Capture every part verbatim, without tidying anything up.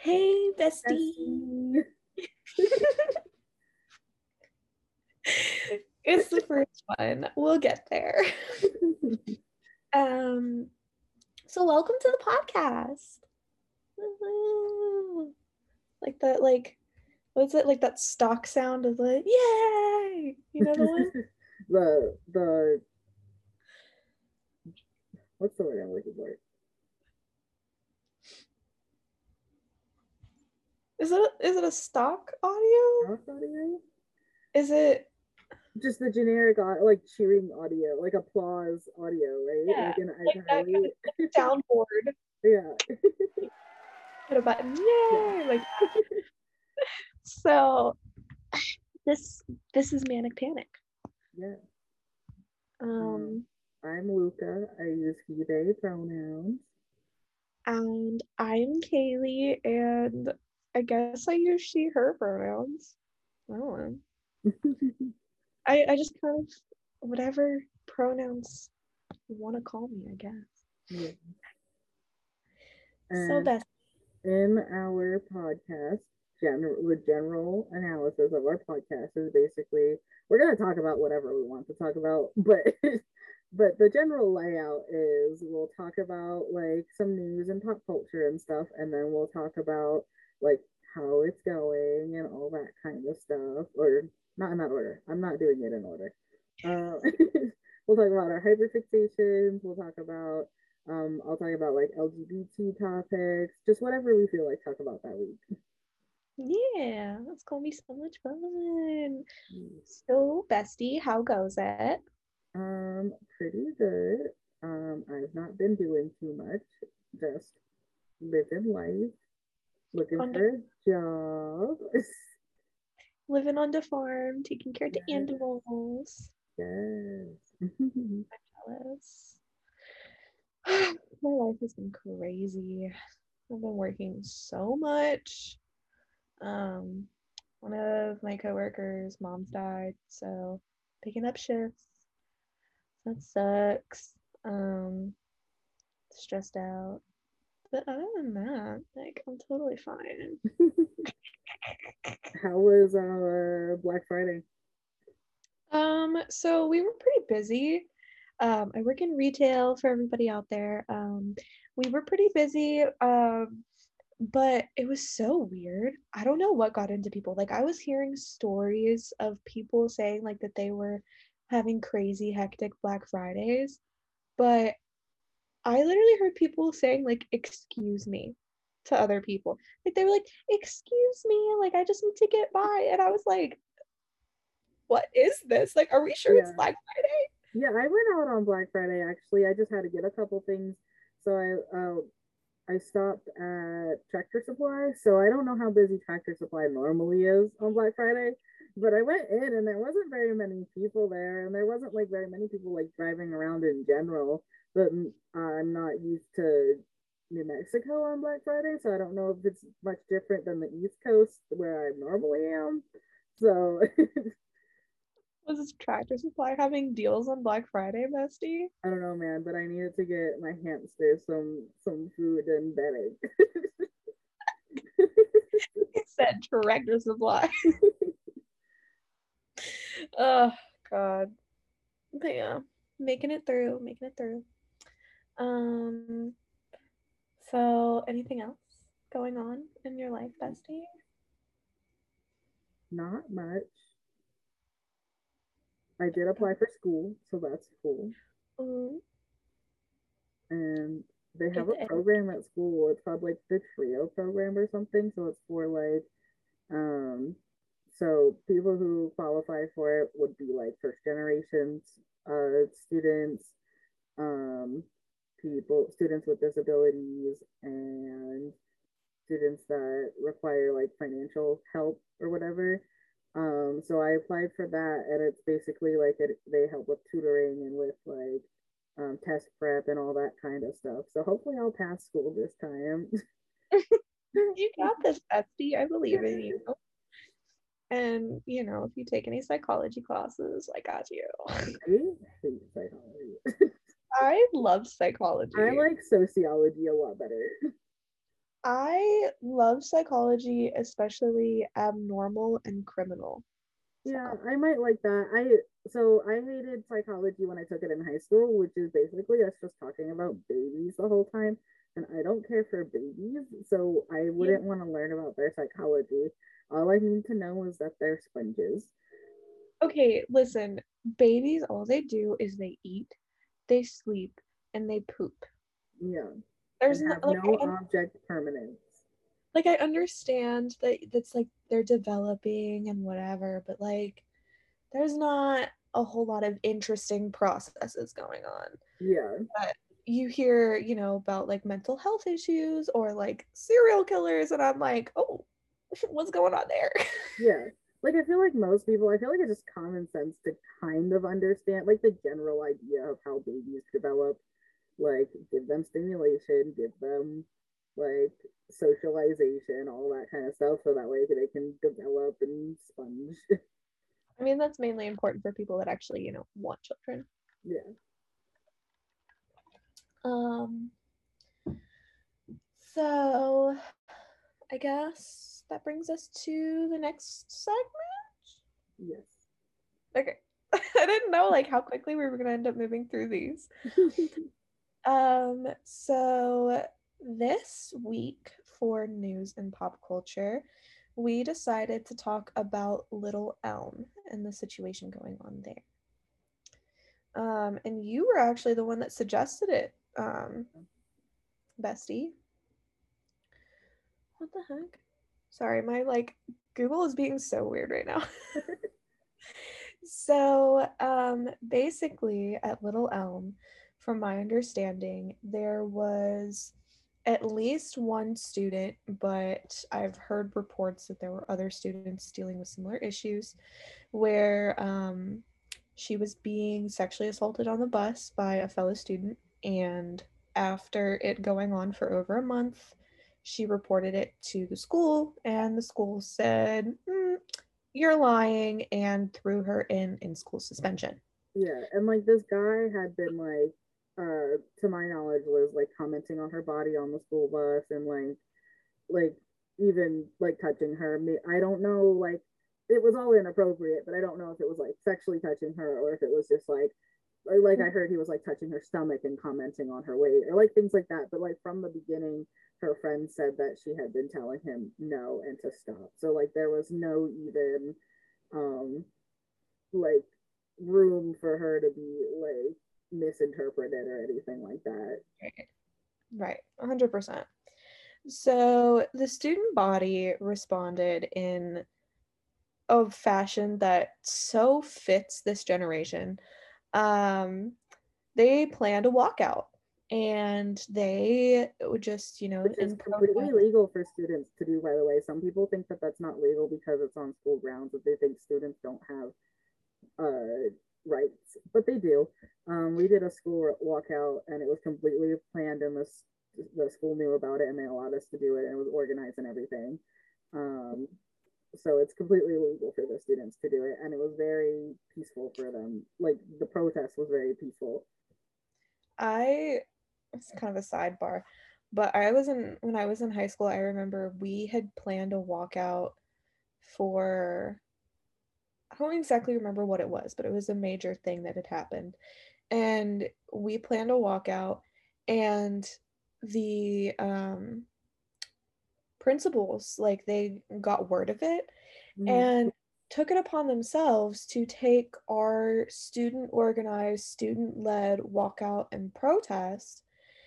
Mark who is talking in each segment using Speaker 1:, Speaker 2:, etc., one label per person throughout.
Speaker 1: Hey, bestie.
Speaker 2: Bestie.
Speaker 1: It's the first one. We'll get there. um, so welcome to the podcast. Like that, like, what's it like that stock sound of like, yay! You know the one?
Speaker 2: the the what's the word I'm looking for?
Speaker 1: Is it is it a stock audio?
Speaker 2: House audio?
Speaker 1: Is it
Speaker 2: Just the generic like cheering audio, like applause audio, right?
Speaker 1: yeah,
Speaker 2: Like in
Speaker 1: like that kind
Speaker 2: iCarly.
Speaker 1: of soundboard?
Speaker 2: Yeah.
Speaker 1: Hit a button, yay!
Speaker 2: Yeah.
Speaker 1: Like that. So this this is Manic Panic.
Speaker 2: Yeah. Um,
Speaker 1: Um,
Speaker 2: I'm Luca. I use he, they pronouns.
Speaker 1: and I'm Kaylee, and I guess I use she, her pronouns. I don't know. I, I just kind of, whatever pronouns you want to call me, I guess.
Speaker 2: Yeah.
Speaker 1: So,
Speaker 2: And
Speaker 1: Beth.
Speaker 2: in our podcast, general the general analysis of our podcast is basically we're going to talk about whatever we want to talk about, but but the general layout is we'll talk about like some news and pop culture and stuff, and then we'll talk about like how it's going and all that kind of stuff, or not in that order. I'm not doing it in order. Uh, we'll talk about our hyperfixations. We'll talk about um, I'll talk about like L G B T topics, just whatever we feel like talk about that week.
Speaker 1: Yeah, that's gonna be so much fun.
Speaker 2: Mm.
Speaker 1: So, bestie, how goes it?
Speaker 2: Um, pretty good. Um, I've not been doing too much, just living life, looking
Speaker 1: On the,
Speaker 2: for a job.
Speaker 1: living on the farm, taking care of the
Speaker 2: Yes,
Speaker 1: animals.
Speaker 2: yes.
Speaker 1: I'm jealous. My life has been crazy. I've been working so much. Um, one of my coworkers' moms died, so picking up shifts. That sucks. Um, stressed out. But other than that, like I'm totally fine.
Speaker 2: How was uh Black Friday?
Speaker 1: Um, so we were pretty busy. Um, I work in retail for everybody out there. Um, we were pretty busy. Um, but it was so weird. I don't know what got into people. Like I was hearing stories of people saying like that they were having crazy hectic Black Fridays, but I literally heard people saying like excuse me to other people. Like they were like excuse me, like I just need to get by, and I was like what is this? Like are we sure it's
Speaker 2: Yeah.
Speaker 1: Black Friday?
Speaker 2: Yeah, I went out on Black Friday actually. I just had to get a couple things. So I uh I stopped at Tractor Supply, so I don't know how busy Tractor Supply normally is on Black Friday, but I went in and there wasn't very many people there, and there wasn't like very many people like driving around in general. But I'm not used to New Mexico on Black Friday, so I don't know if it's much different than the East Coast where I normally am. So
Speaker 1: Was this Tractor Supply having deals on Black Friday, bestie?
Speaker 2: I don't know, man, but I needed to get my hamster some some food and bedding.
Speaker 1: It said Tractor Supply. Oh God. But yeah, making it through, making it through. Um, so anything else going on in your life, bestie?
Speaker 2: Not much. I did apply for school, so that's cool.
Speaker 1: Mm,
Speaker 2: And they have
Speaker 1: get
Speaker 2: a
Speaker 1: the egg.
Speaker 2: program at school. It's called like the Trio program or something. So it's for like, um, so people who qualify for it would be like first generations uh, students, um, people, students with disabilities, and students that require like financial help or whatever. Um, so I applied for that, and it's basically like it, they help with tutoring and with like um, test prep and all that kind of stuff. So hopefully I'll pass school this time.
Speaker 1: You got this, bestie. I believe in you. And you know, if you take any psychology classes, I got you.
Speaker 2: I hate psychology.
Speaker 1: I love
Speaker 2: I
Speaker 1: psychology.
Speaker 2: like sociology a lot better.
Speaker 1: I love psychology, especially abnormal and criminal
Speaker 2: Yeah,
Speaker 1: psychology.
Speaker 2: I might like that. I so I hated psychology when I took it in high school, which is basically us just talking about babies the whole time. And I don't care for babies, so I
Speaker 1: Yeah.
Speaker 2: wouldn't want to learn about their psychology. All I need to know is that they're sponges.
Speaker 1: Okay, listen, babies, all they do is they eat, they sleep, and they poop.
Speaker 2: Yeah.
Speaker 1: There's
Speaker 2: And
Speaker 1: no,
Speaker 2: have
Speaker 1: like
Speaker 2: no
Speaker 1: I
Speaker 2: object permanence.
Speaker 1: like I understand that that's like they're developing and whatever, but like there's not a whole lot of interesting processes going on.
Speaker 2: Yeah.
Speaker 1: But you hear, you know, about like mental health issues or like serial killers, and I'm like, oh, what's going on there?
Speaker 2: Yeah. Like I feel like most people, I feel like it's just common sense to kind of understand like the general idea of how babies develop. Like give them stimulation, give them like socialization, all that kind of stuff, so that way they can develop and sponge.
Speaker 1: I mean, that's mainly important for people that actually, you know, want children.
Speaker 2: Yeah.
Speaker 1: Um, so I guess that brings us to the next segment.
Speaker 2: Yes.
Speaker 1: Okay. I didn't know like how quickly we were gonna end up moving through these. Um, so this week for news and pop culture, we decided to talk about Little Elm and the situation going on there. Um, and you were actually the one that suggested it, um, bestie. What the heck? Sorry, my like Google is being so weird right now. So, um, basically, at Little Elm, from my understanding, there was at least one student, but I've heard reports that there were other students dealing with similar issues where um, she was being sexually assaulted on the bus by a fellow student. And after it going on for over a month, she reported it to the school, and the school said, mm, you're lying, and threw her in in school suspension.
Speaker 2: Yeah, and like this guy had been like, uh, to my knowledge, was like commenting on her body on the school bus and like, like even like touching her. I don't know, like it was all inappropriate, but I don't know if it was like sexually touching her or if it was just like like I heard he was like touching her stomach and commenting on her weight or like things like that. But like from the beginning, her friend said that she had been telling him no and to stop. So like there was no even um like room for her to be like misinterpreted or anything like that.
Speaker 1: Right, right, one hundred percent. So the student body responded in a fashion that so fits this generation. Um, they planned a walkout and they would just, you know,
Speaker 2: Which is
Speaker 1: in
Speaker 2: completely
Speaker 1: protest.
Speaker 2: legal for students to do, by the way. Some people think that that's not legal because it's on school grounds, that they think students don't have uh, rights, but they do. Um, we did a school walkout, and it was completely planned, and the the school knew about it, and they allowed us to do it, and it was organized and everything. Um, so it's completely legal for the students to do it, and it was very peaceful for them. Like the protest was very peaceful.
Speaker 1: I it's kind of a sidebar, but I was in when I was in high school, I remember we had planned a walkout for I don't exactly remember what it was, but it was a major thing that had happened. And we planned a walkout, and the um principals, like they got word of it
Speaker 2: Mm-hmm.
Speaker 1: and took it upon themselves to take our student organized, student led walkout and protest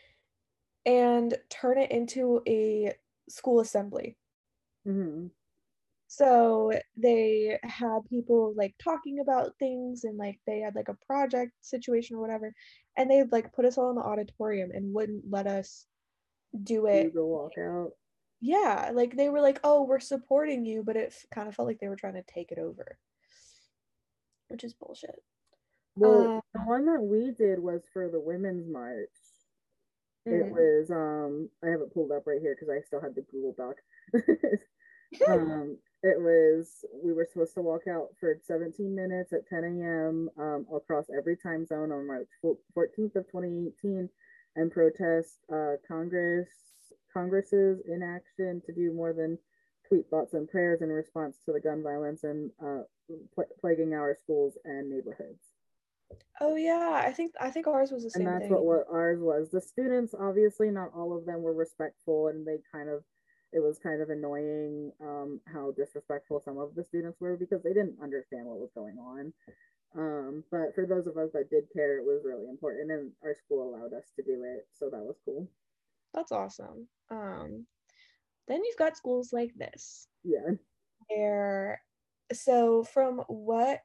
Speaker 1: and turn it into a school assembly.
Speaker 2: Mm-hmm.
Speaker 1: So they had people like talking about things and like they had like a project situation or whatever. And they'd like put us all in the auditorium and wouldn't let us do
Speaker 2: Do
Speaker 1: it.
Speaker 2: the walkout.
Speaker 1: Yeah, like they were like, oh, we're supporting you, but it kind of felt like they were trying to take it over, which is bullshit.
Speaker 2: Well,
Speaker 1: Uh,
Speaker 2: the one that we did was for the women's march. It
Speaker 1: mm.
Speaker 2: was um I have it pulled up right here because I still had the Google Doc. um it was we were supposed to walk out for seventeen minutes at ten a.m. um across every time zone on March fourteenth of twenty eighteen and protest uh Congress Congress's inaction to do more than tweet thoughts and prayers in response to the gun violence and uh, pl- plaguing our schools and neighborhoods.
Speaker 1: Oh yeah, I think I think ours was the
Speaker 2: And
Speaker 1: same
Speaker 2: that's what,
Speaker 1: thing.
Speaker 2: what ours was. The students, obviously, not all of them were respectful, and they kind of, it was kind of annoying um, how disrespectful some of the students were because they didn't understand what was going on. Um, but for those of us that did care, it was really important, and our school allowed us to do it, so that was cool.
Speaker 1: That's awesome. Um, then you've got schools like this,
Speaker 2: Yeah,
Speaker 1: where so from what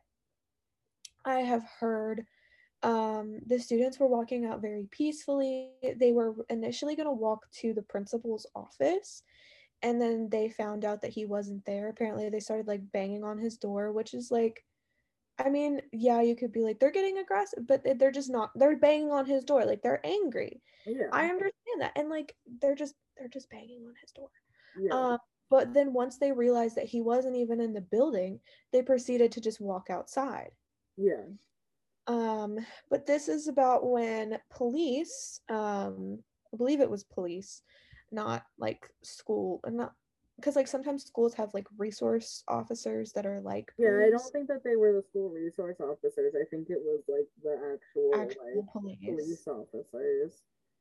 Speaker 1: I have heard, um, the students were walking out very peacefully. They were initially going to walk to the principal's office, and then they found out that he wasn't there. Apparently, they started like banging on his door, which is like, I mean, yeah, you could be like, they're getting aggressive, but they're just not. They're banging on his door, like they're angry.
Speaker 2: yeah,
Speaker 1: I understand that, and like they're just they're just banging on his door.
Speaker 2: yeah,
Speaker 1: Um, but then once they realized that he wasn't even in the building, they proceeded to just walk outside.
Speaker 2: yeah,
Speaker 1: Um, but this is about when police, um, I believe it was police, not like school, and not because like sometimes schools have like resource officers that are like
Speaker 2: yeah. I don't
Speaker 1: police,
Speaker 2: think that they were the school resource officers. I think it was like the actual like
Speaker 1: actual police.
Speaker 2: police officers.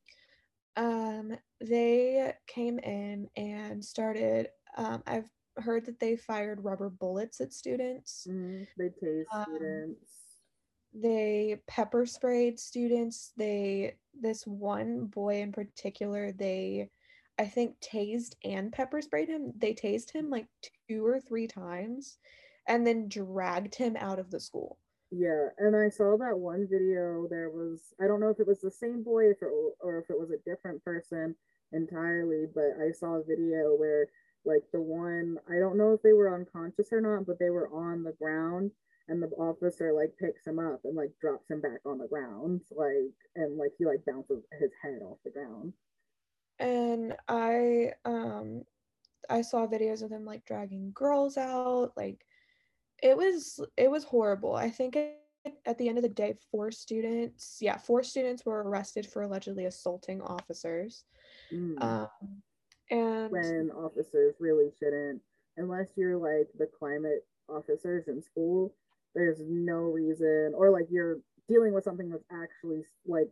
Speaker 1: Um, they came in and started. Um, I've heard that they fired rubber bullets at students.
Speaker 2: Mm-hmm. They tase
Speaker 1: Um,
Speaker 2: students.
Speaker 1: they pepper sprayed students. They this one boy in particular, they I think tased and pepper sprayed him. They tased him like two or three times and then dragged him out of the school.
Speaker 2: Yeah, and I saw that one video. There was, I don't know if it was the same boy if it, or if it was a different person entirely, but I saw a video where, like, the one, I don't know if they were unconscious or not, but they were on the ground, and the officer, like, picks him up and, like, drops him back on the ground, like, and, like, he, like, bounces his head off the ground.
Speaker 1: And I um I saw videos of him like dragging girls out. Like it was it was horrible. I think it, at the end of the day, four students, yeah, four students were arrested for allegedly assaulting officers.
Speaker 2: Mm.
Speaker 1: Um, and
Speaker 2: When officers really shouldn't, unless you're like the climate officers in school, there's no reason, or like you're dealing with something that's actually like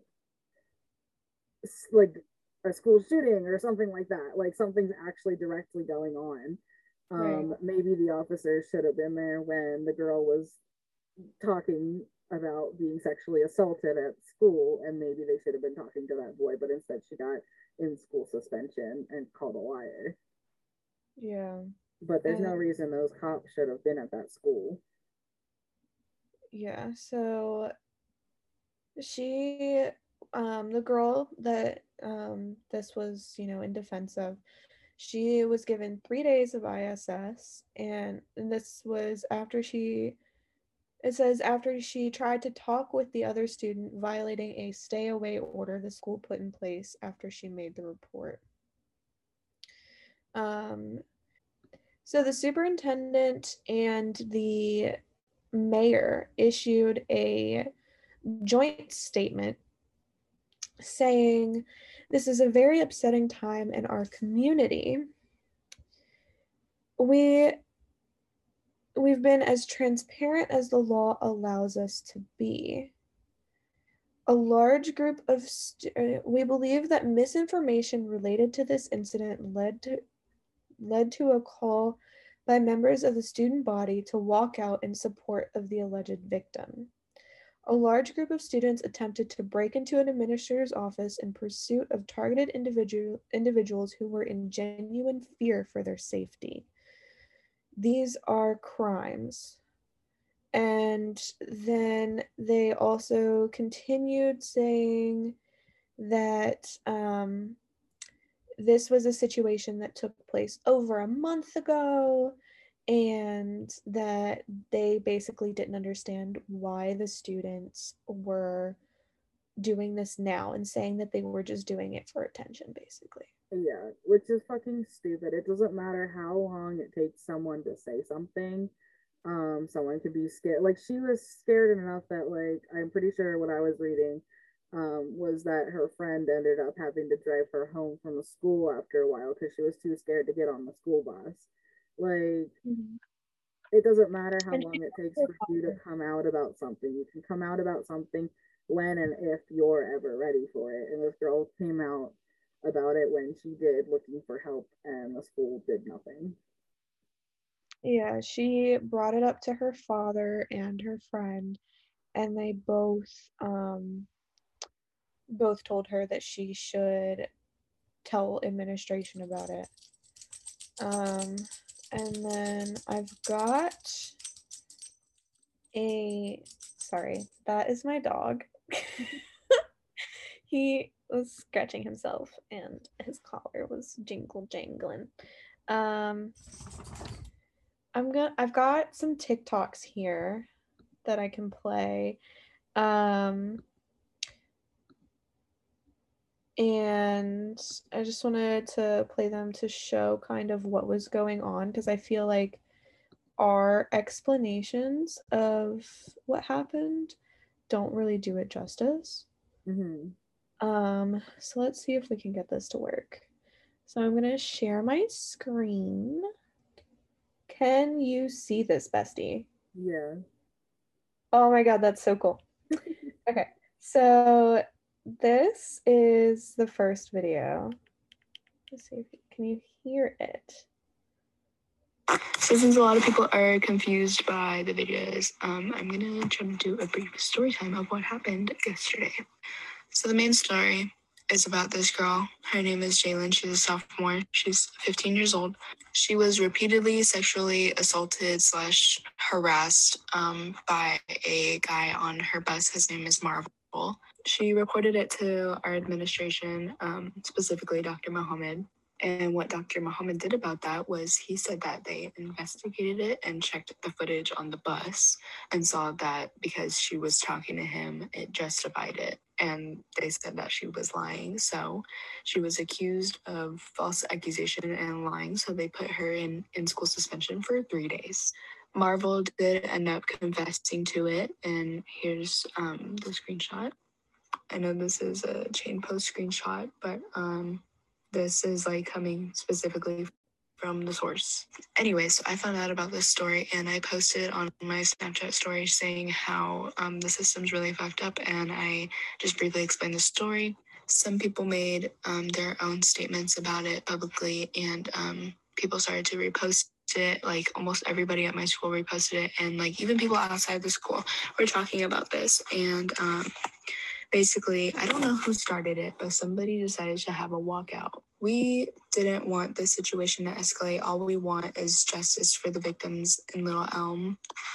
Speaker 2: like a school shooting or something like that, like something's actually directly going on.
Speaker 1: right,
Speaker 2: Um maybe the officers should have been there when the girl was talking about being sexually assaulted at school, and maybe they should have been talking to that boy, but instead she got in school suspension and called a liar.
Speaker 1: yeah,
Speaker 2: But there's no
Speaker 1: and
Speaker 2: reason those cops should have been at that school.
Speaker 1: yeah. So she, um, the girl that um this was, you know, in defense of, she was given three days of I S S, and, and this was after she. It says after she tried to talk with the other student, violating a stay away order the school put in place after she made the report. Um, so the superintendent and the mayor issued a joint statement saying, "This is a very upsetting time in our community. We we've been as transparent as the law allows us to be. A large group of st- uh, we believe that misinformation related to this incident led to led to a call by members of the student body to walk out in support of the alleged victim. A large group of students attempted to break into an administrator's office in pursuit of targeted individual, individuals who were in genuine fear for their safety. These are crimes." And then they also continued saying that um, this was a situation that took place over a month ago, and that they basically didn't understand why the students were doing this now, and saying that they were just doing it for attention, basically.
Speaker 2: Yeah, which is fucking stupid. It doesn't matter how long it takes someone to say something. Um, someone could be scared. Like she was scared enough that like I'm pretty sure what I was reading, um, was that her friend ended up having to drive her home from the school after a while because she was too scared to get on the school bus. Like,
Speaker 1: Mhm.
Speaker 2: it doesn't matter how
Speaker 1: And
Speaker 2: long
Speaker 1: she
Speaker 2: it takes
Speaker 1: her
Speaker 2: for you to
Speaker 1: father.
Speaker 2: come out about something. You can come out about something when and if you're ever ready for it. And this girl came out about it when she did, looking for help, and the school did nothing.
Speaker 1: Yeah, she brought it up to her father and her friend, and they both um both told her that she should tell administration about it. Um, and then I've got a sorry, that is my dog. He was scratching himself and his collar was jingle jangling. Um, I'm gonna I've got some TikToks here that I can play. Um, and I just wanted to play them to show kind of what was going on because I feel like our explanations of what happened don't really do it justice.
Speaker 2: Mm-hmm.
Speaker 1: Um, so let's see if we can get this to work. So I'm gonna share my screen. Can you see this, bestie?
Speaker 2: Yeah.
Speaker 1: Oh my god, that's so cool. Okay, so this is the first video. Let's see if you, can you hear it?
Speaker 3: So since a lot of people are confused by the videos, um, I'm gonna try to do a brief story time of what happened yesterday. So the main story is about this girl. Her name is Jalen. She's a sophomore. She's fifteen years old. She was repeatedly sexually assaulted slash harassed um, by a guy on her bus. His name is Marvel. She reported it to our administration, um, specifically Doctor Mohammed. And what Doctor Mohammed did about that was he said that they investigated it and checked the footage on the bus and saw that because she was talking to him, it justified it. And they said that she was lying. So she was accused of false accusation and lying. So they put her in, in school suspension for three days. Marvel did end up confessing to it. And here's um, the screenshot. I know this is a chain post screenshot, but um, this is like coming specifically from the source. Anyways, I found out about this story and I posted on my Snapchat story saying how um, the system's really fucked up, and I just briefly explained the story. Some people made um, their own statements about it publicly, and um, people started to repost it. Like almost everybody at my school reposted it, and like even people outside the school were talking about this. And um, basically, I don't know who started it, but somebody decided to have a walkout. We didn't want this situation to escalate. All we want is justice for the victims in Little Elm.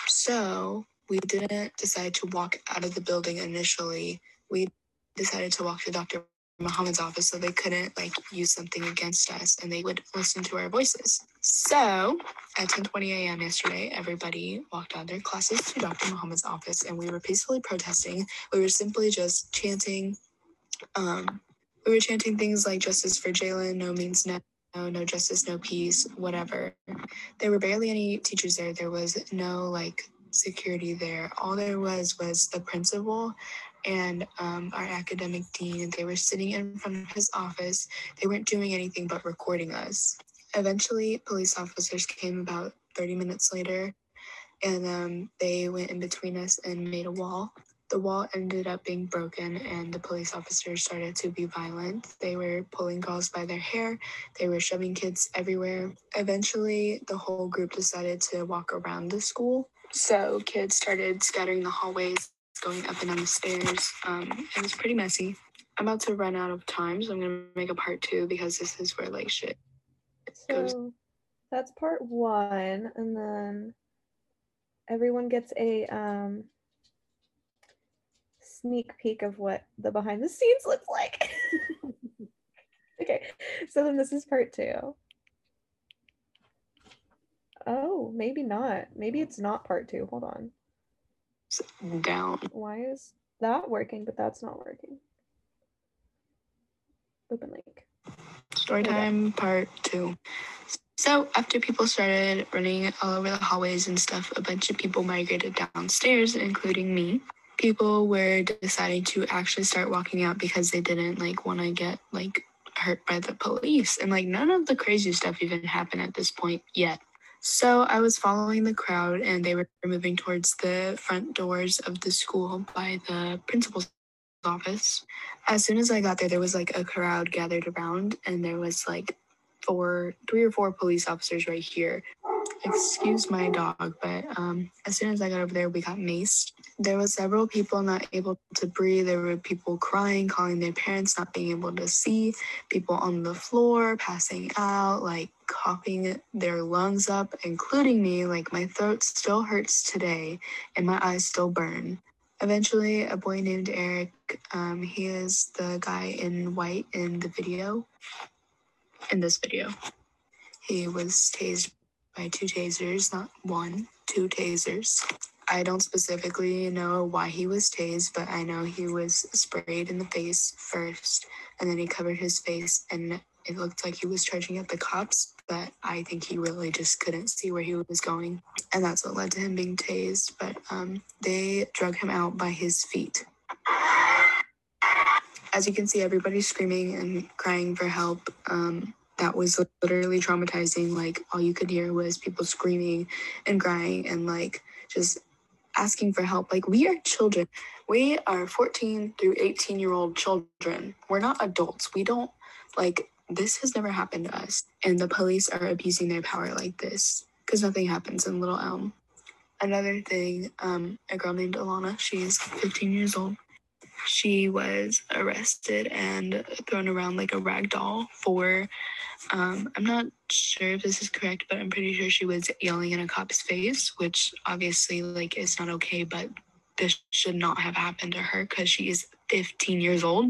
Speaker 3: So we didn't decide to walk out of the building initially. We decided to walk to Doctor Muhammad's office so they couldn't like use something against us and they would listen to our voices. So at ten twenty a.m. yesterday, everybody walked out of their classes to Doctor Muhammad's office and we were peacefully protesting. We were simply just chanting, um, we were chanting things like justice for Jalen, no means no, no, no justice, no peace, whatever. There were barely any teachers there. There was no like security there. All there was was the principal and um, our academic dean. They were sitting in front of his office. They weren't doing anything but recording us. Eventually, police officers came about thirty minutes later, and um, they went in between us and made a wall. The wall ended up being broken, and the police officers started to be violent. They were pulling girls by their hair, they were shoving kids everywhere. Eventually, the whole group decided to walk around the school. So, kids started scattering the hallways, going up and down the stairs. Um, it was pretty messy. I'm about to run out of time, so I'm gonna make a part two because this is where like shit goes.
Speaker 1: So that's part one, and then everyone gets a um, sneak peek of what the behind the scenes looks like. Okay, so then this is part two. Oh, maybe not. Maybe it's not part two. Hold on.
Speaker 3: Down.
Speaker 1: Why is that working, but that's not working? Open link.
Speaker 3: Storytime part two. So after people started running all over the hallways and stuff, a bunch of people migrated downstairs, including me. people were deciding to actually start walking out because they didn't like want to get like hurt by the police, and like none of the crazy stuff even happened at this point yet. So I was following the crowd and they were moving towards the front doors of the school by the principal's office. As soon as I got there, there was like a crowd gathered around and there was like four, three or four police officers right here. Excuse my dog, but um, as soon as I got over there, we got maced. There was several people not able to breathe. There were people crying, calling their parents, not being able to see, people on the floor, passing out, like coughing their lungs up, including me. Like my throat still hurts today and my eyes still burn. Eventually, a boy named Eric, um, he is the guy in white in the video, in this video. He was tased by two tasers, not one, two tasers. I don't specifically know why he was tased, but I know he was sprayed in the face first, and then he covered his face, and it looked like he was charging at the cops, but I think he really just couldn't see where he was going, and that's what led to him being tased. But um, they drug him out by his feet. As you can see, everybody's screaming and crying for help. Um, that was literally traumatizing. Like, all you could hear was people screaming and crying and like just asking for help. Like, we are children. We are fourteen through eighteen year old children. We're not adults. We don't, like, this has never happened to us. And the police are abusing their power like this because nothing happens in Little Elm. Another thing, um, a girl named Alana, she's fifteen years old. She was arrested and thrown around like a rag doll for, um, I'm not sure if this is correct, but I'm pretty sure she was yelling in a cop's face, which obviously like is not okay, but this should not have happened to her because she is fifteen years old.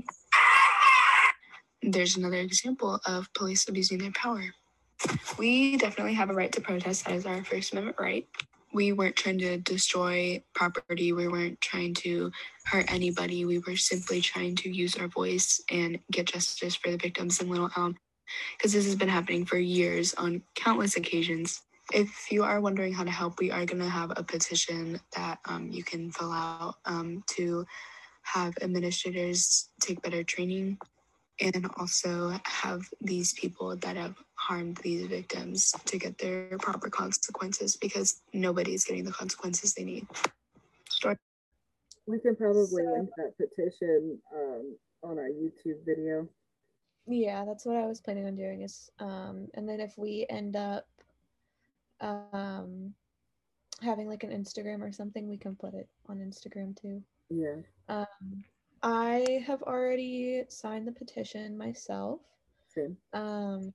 Speaker 3: There's another example of police abusing their power. We definitely have a right to protest. That is our First Amendment right. We weren't trying to destroy property. We weren't trying to hurt anybody. We were simply trying to use our voice and get justice for the victims in Little Elm, because this has been happening for years on countless occasions. If you are wondering how to help, we are going to have a petition that um, you can fill out um, to have administrators take better training and also have these people that have harmed these victims to get their proper consequences, because nobody's getting the consequences they need. Story.
Speaker 2: We can probably
Speaker 1: So-
Speaker 2: link that petition um, on our YouTube video.
Speaker 1: Yeah, that's what I was planning on doing is, um, and then if we end up um, having like an Instagram or something, we can put it on Instagram too.
Speaker 2: Yeah.
Speaker 1: Um, I have already signed the petition myself.
Speaker 2: Same.
Speaker 1: Um,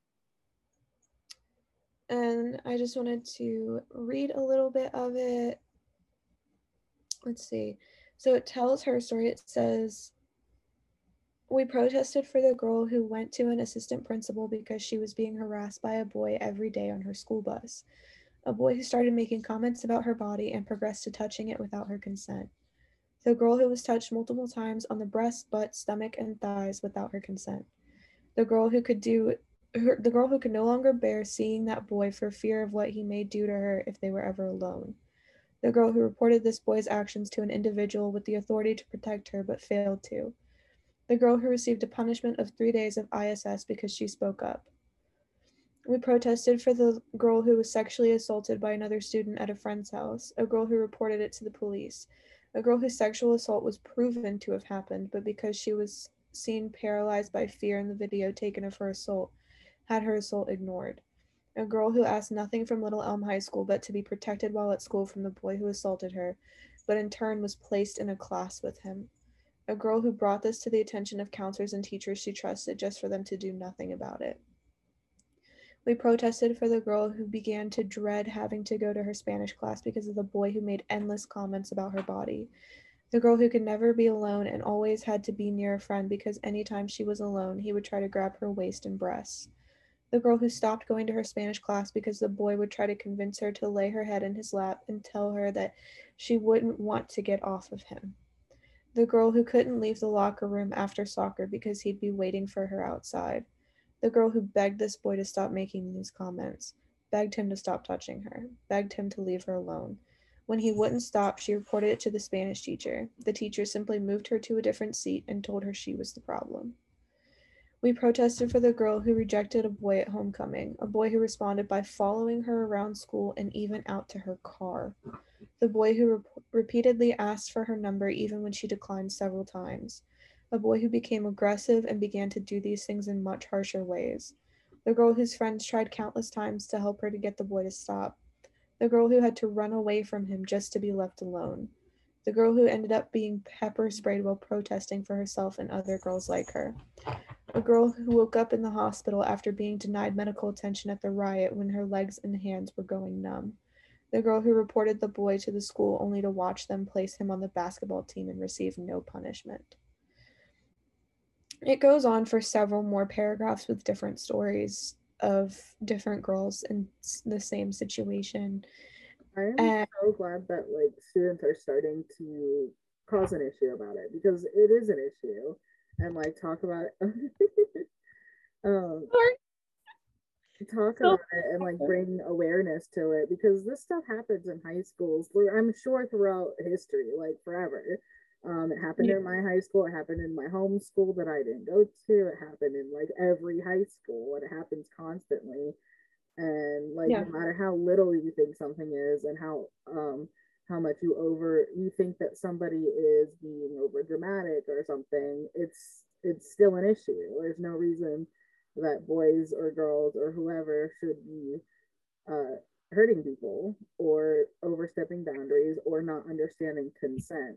Speaker 1: and I just wanted to read a little bit of it. Let's see. So it tells her story. It says, "We protested for the girl who went to an assistant principal because she was being harassed by a boy every day on her school bus. A boy who started making comments about her body and progressed to touching it without her consent. The girl who was touched multiple times on the breast, butt, stomach, and thighs without her consent. The girl who could do her, the girl who could no longer bear seeing that boy for fear of what he may do to her if they were ever alone. The girl who reported this boy's actions to an individual with the authority to protect her but failed to. The girl who received a punishment of three days of I S S because she spoke up. We protested for the girl who was sexually assaulted by another student at a friend's house, a girl who reported it to the police, a girl whose sexual assault was proven to have happened, but because she was seen paralyzed by fear in the video taken of her assault, had her assault ignored. A girl who asked nothing from Little Elm High School but to be protected while at school from the boy who assaulted her, but in turn was placed in a class with him. A girl who brought this to the attention of counselors and teachers she trusted just for them to do nothing about it. We protested for the girl who began to dread having to go to her Spanish class because of the boy who made endless comments about her body. The girl who could never be alone and always had to be near a friend because anytime she was alone, he would try to grab her waist and breasts. The girl who stopped going to her Spanish class because the boy would try to convince her to lay her head in his lap and tell her that she wouldn't want to get off of him. The girl who couldn't leave the locker room after soccer because he'd be waiting for her outside. The girl who begged this boy to stop making these comments, begged him to stop touching her, begged him to leave her alone. When he wouldn't stop, she reported it to the Spanish teacher. The teacher simply moved her to a different seat and told her she was the problem. We protested for the girl who rejected a boy at homecoming, a boy who responded by following her around school and even out to her car. The boy who re- repeatedly asked for her number even when she declined several times. A boy who became aggressive and began to do these things in much harsher ways. The girl whose friends tried countless times to help her to get the boy to stop. The girl who had to run away from him just to be left alone. The girl who ended up being pepper sprayed while protesting for herself and other girls like her. A girl who woke up in the hospital after being denied medical attention at the riot when her legs and hands were going numb. The girl who reported the boy to the school only to watch them place him on the basketball team and receive no punishment. It goes on for several more paragraphs with different stories of different girls in the same situation.
Speaker 2: I'm
Speaker 1: And
Speaker 2: so glad that like students are starting to cause an issue about it, because it is an issue, and like talk about it. um talk
Speaker 1: so,
Speaker 2: about it and like bring awareness to it, because this stuff happens in high schools, I'm sure, throughout history, like forever. Um, it happened
Speaker 1: Yeah.
Speaker 2: in my high school, it happened in my home school that I didn't go to, it happened in like every high school, and it happens constantly. And like
Speaker 1: Yeah.
Speaker 2: no matter how little you think something is, and how um how much you over you think that somebody is being over dramatic or something, it's it's still an issue. There's no reason that boys or girls or whoever should be uh hurting people or overstepping boundaries or not understanding consent.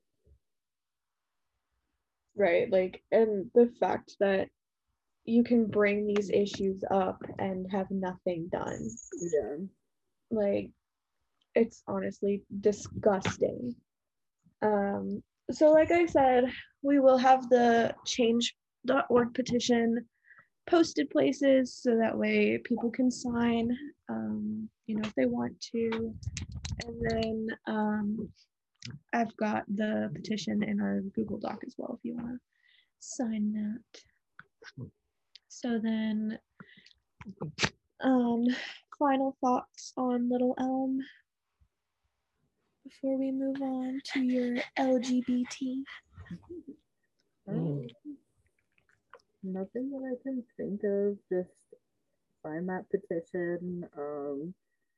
Speaker 1: right, like, and the fact that you can bring these issues up and have nothing done.
Speaker 2: Yeah.
Speaker 1: Like, it's honestly disgusting. Um, so like I said, we will have the change dot org petition posted places so that way people can sign, um, you know, if they want to. And then um, I've got the petition in our Google Doc as well if you want to sign that. So then, um, final thoughts on Little Elm before we move on to your L G B T.
Speaker 2: Um, nothing that I can think of. Just sign that petition. Um,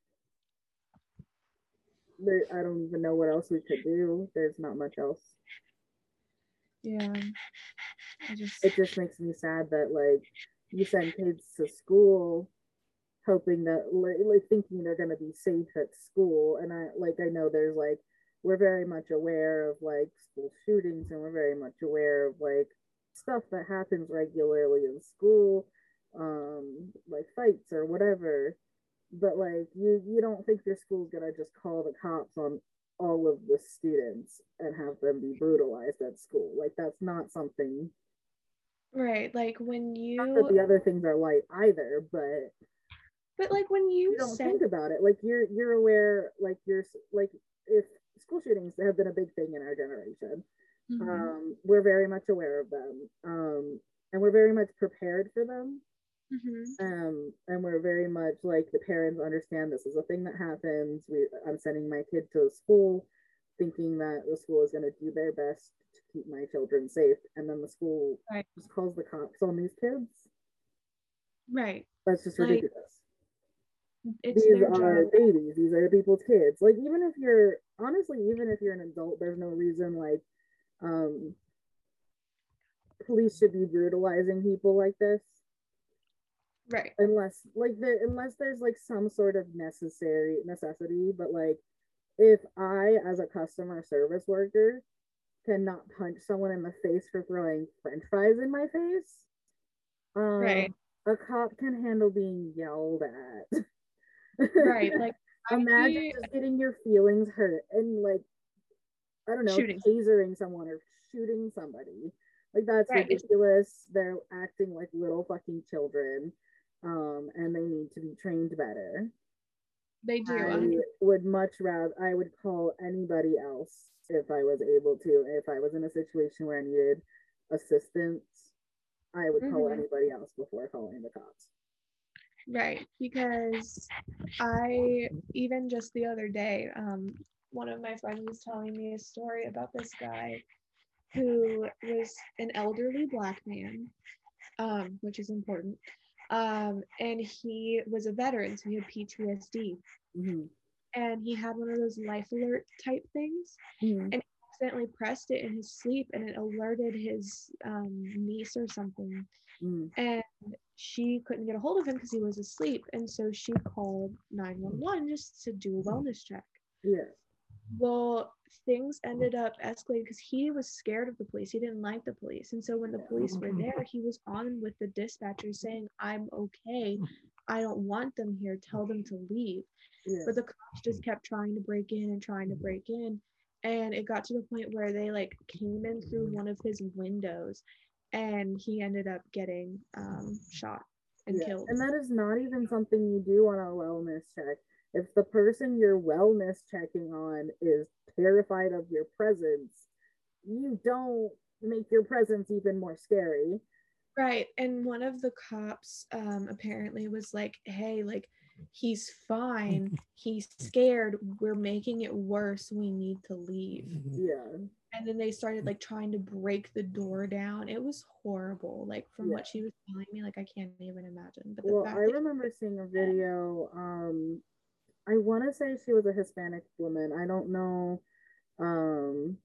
Speaker 2: there, I don't even know what else we could do. There's not much else.
Speaker 1: Yeah. I just
Speaker 2: It just makes me sad that like you send kids to school hoping that like, like thinking they're going to be safe at school, and I like I know there's like we're very much aware of like school shootings, and we're very much aware of like stuff that happens regularly in school, um like fights or whatever, but like you you don't think your school's going to just call the cops on all of the students and have them be brutalized at school. Like that's not something.
Speaker 1: right, like when
Speaker 2: Not that the
Speaker 1: you
Speaker 2: other things are light either, but
Speaker 1: but like when you
Speaker 2: you don't
Speaker 1: said
Speaker 2: think about it. Like you're you're aware, like you're like if school shootings have been a big thing in our generation,
Speaker 1: Mhm.
Speaker 2: um, we're very much aware of them, um, and we're very much prepared for them.
Speaker 1: Mhm.
Speaker 2: Um, and we're very much like the parents understand this is a thing that happens. We I'm sending my kid to school thinking that the school is going to do their best to keep my children safe, and then the school
Speaker 1: Right.
Speaker 2: just calls the cops on these kids.
Speaker 1: Right.
Speaker 2: That's just
Speaker 1: Like,
Speaker 2: ridiculous.
Speaker 1: it's
Speaker 2: These
Speaker 1: their
Speaker 2: are
Speaker 1: job.
Speaker 2: babies. These are people's kids. Like even if you're honestly, even if you're an adult, there's no reason like um police should be brutalizing people like this.
Speaker 1: Right.
Speaker 2: Unless like the unless there's like some sort of necessary necessity, but like if I as a customer service worker cannot punch someone in the face for throwing french fries in my face, um
Speaker 1: Right.
Speaker 2: a cop can handle being yelled at.
Speaker 1: Right. Like
Speaker 2: Imagine
Speaker 1: I
Speaker 2: just getting your feelings hurt and like I don't know,
Speaker 1: shooting.
Speaker 2: tasering someone or shooting somebody. Like that's
Speaker 1: Right.
Speaker 2: ridiculous. They're acting like little fucking children, um, and they need to be trained better.
Speaker 1: They do.
Speaker 2: I
Speaker 1: Um,
Speaker 2: would much rather I would call anybody else if I was able to. If I was in a situation where I needed assistance, I would call
Speaker 1: mhm.
Speaker 2: anybody else before calling the cops.
Speaker 1: Right. Because I even just the other day, um, one of my friends was telling me a story about this guy who was an elderly Black man, um, which is important. Um, and he was a veteran, so he had P T S D.
Speaker 2: Mm-hmm.
Speaker 1: And he had one of those life alert type things.
Speaker 2: Mm-hmm.
Speaker 1: And he accidentally pressed it in his sleep, and it alerted his um, niece or something.
Speaker 2: Mm-hmm.
Speaker 1: And she couldn't get a hold of him because he was asleep. And so she called nine one one just to do a wellness check.
Speaker 2: Yeah.
Speaker 1: Well, things ended up escalating because he was scared of the police. He didn't like the police. And so when the police were there, he was on with the dispatcher saying, I'm okay. I don't want them here. Tell them to leave.
Speaker 2: Yeah.
Speaker 1: But the cops just kept trying to break in and trying to break in. And it got to the point where they like came in through one of his windows, and he ended up getting um, shot and
Speaker 2: yeah.
Speaker 1: killed.
Speaker 2: And that is not even something you do on a wellness check. If the person you're wellness checking on is terrified of your presence, you don't make your presence even more scary.
Speaker 1: Right. And one of the cops um, apparently was like, hey, like, he's fine. He's scared. We're making it worse. We need to leave.
Speaker 2: Yeah.
Speaker 1: And then they started like trying to break the door down. It was horrible. Like from
Speaker 2: Yeah.
Speaker 1: what she was telling me, like I can't even imagine. But
Speaker 2: the well,
Speaker 1: fact
Speaker 2: I remember seeing a video. Um, I want to say she was a Hispanic woman. I don't know. Um,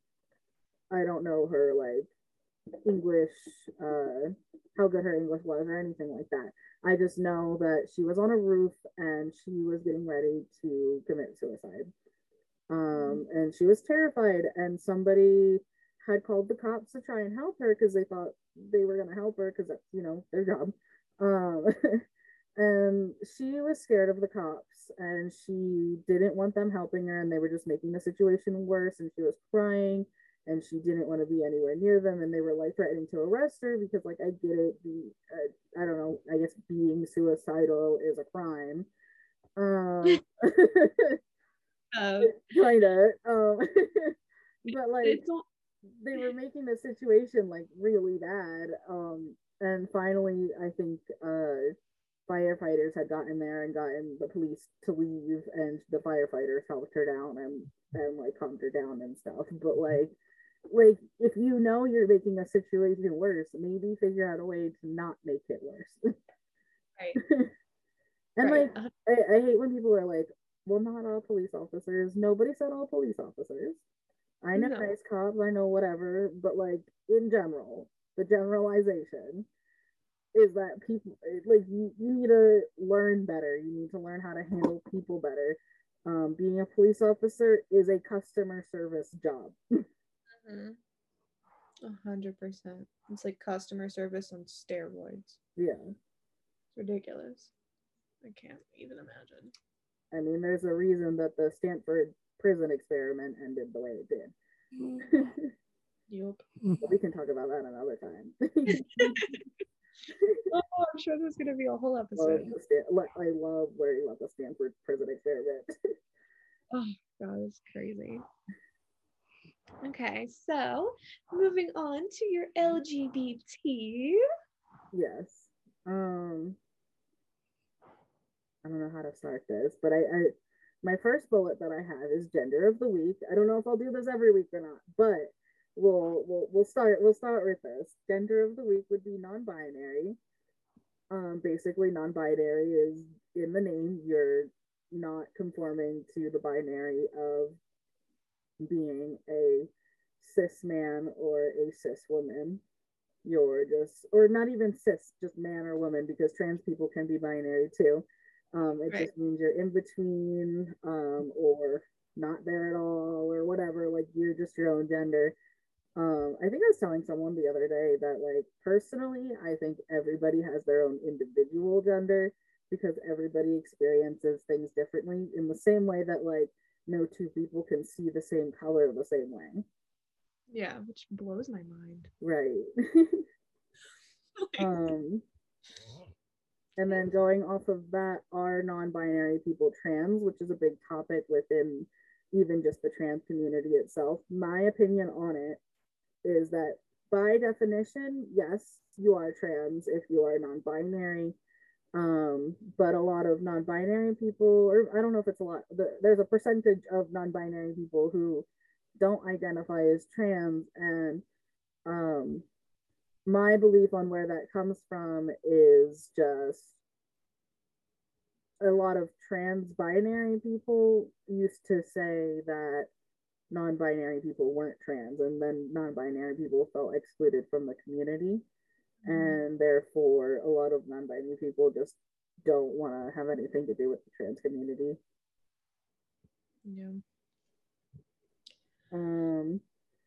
Speaker 2: I don't know her like English, uh, how good her English was or anything like that. I just know that she was on a roof and she was getting ready to commit suicide. Um, and she was terrified, and somebody had called the cops to try and help her because they thought they were going to help her because that's, you know, their job. Um, and she was scared of the cops, and she didn't want them helping her, and they were just making the situation worse, and she was crying, and she didn't want to be anywhere near them, and they were like threatening to arrest her because, like, I get it, the uh, I don't know, I guess being suicidal is a crime. Um,
Speaker 1: uh,
Speaker 2: kind of, um, but like they were making the situation like really bad. Um, and finally, I think uh, firefighters had gotten there and gotten the police to leave, and the firefighters helped her down and and like calmed her down and stuff. But like, like if you know you're making a situation worse, maybe figure out a way to not make it worse.
Speaker 1: Right.
Speaker 2: And
Speaker 1: right.
Speaker 2: like, I, I hate when people are like, well, not all police officers. Nobody said all police officers. I know no. nice cops, I know whatever, but like in general, the generalization is that people like you, you need to learn better. You need to learn how to handle people better. Um, being a police officer is a customer service job.
Speaker 1: Mm-hmm. A hundred percent. It's like customer service on steroids.
Speaker 2: Yeah.
Speaker 1: It's ridiculous. I can't even imagine.
Speaker 2: I mean, there's a reason that the Stanford prison experiment ended the way it did.
Speaker 1: Yep.
Speaker 2: But we can talk about that another time.
Speaker 1: Oh, I'm sure there's going to be a whole episode.
Speaker 2: Love I love learning about the Stanford prison experiment.
Speaker 1: Oh, God, it's crazy. Okay, so moving on to your L G B T.
Speaker 2: Yes. Um. I don't know how to start this, but I, I, my first bullet that I have is gender of the week. I don't know if I'll do this every week or not, but we'll we'll we'll start we'll start with this. Gender of the week would be non-binary. Um, basically, non-binary is in the name. You're not conforming to the binary of being a cis man or a cis woman. You're just, or not even cis, just man or woman, because trans people can be binary too. Um, it right. just means you're in between, um, or not there at all, or whatever. Like you're just your own gender. Um, I think I was telling someone the other day that, like, personally, I think everybody has their own individual gender because everybody experiences things differently. In the same way that, like, no two people can see the same color the same way.
Speaker 1: Yeah, which blows my mind.
Speaker 2: Right. um. And then going off of that, are non-binary people trans, which is a big topic within even just the trans community itself. My opinion on it is that by definition, yes, you are trans if you are non-binary. Um, but a lot of non-binary people, or I don't know if it's a lot, there's a percentage of non-binary people who don't identify as trans, and um, my belief on where that comes from is just a lot of trans binary people used to say that non-binary people weren't trans, and then non-binary people felt excluded from the community, mm-hmm. and therefore a lot of non-binary people just don't want to have anything to do with the trans community.
Speaker 1: Yeah.
Speaker 2: Um,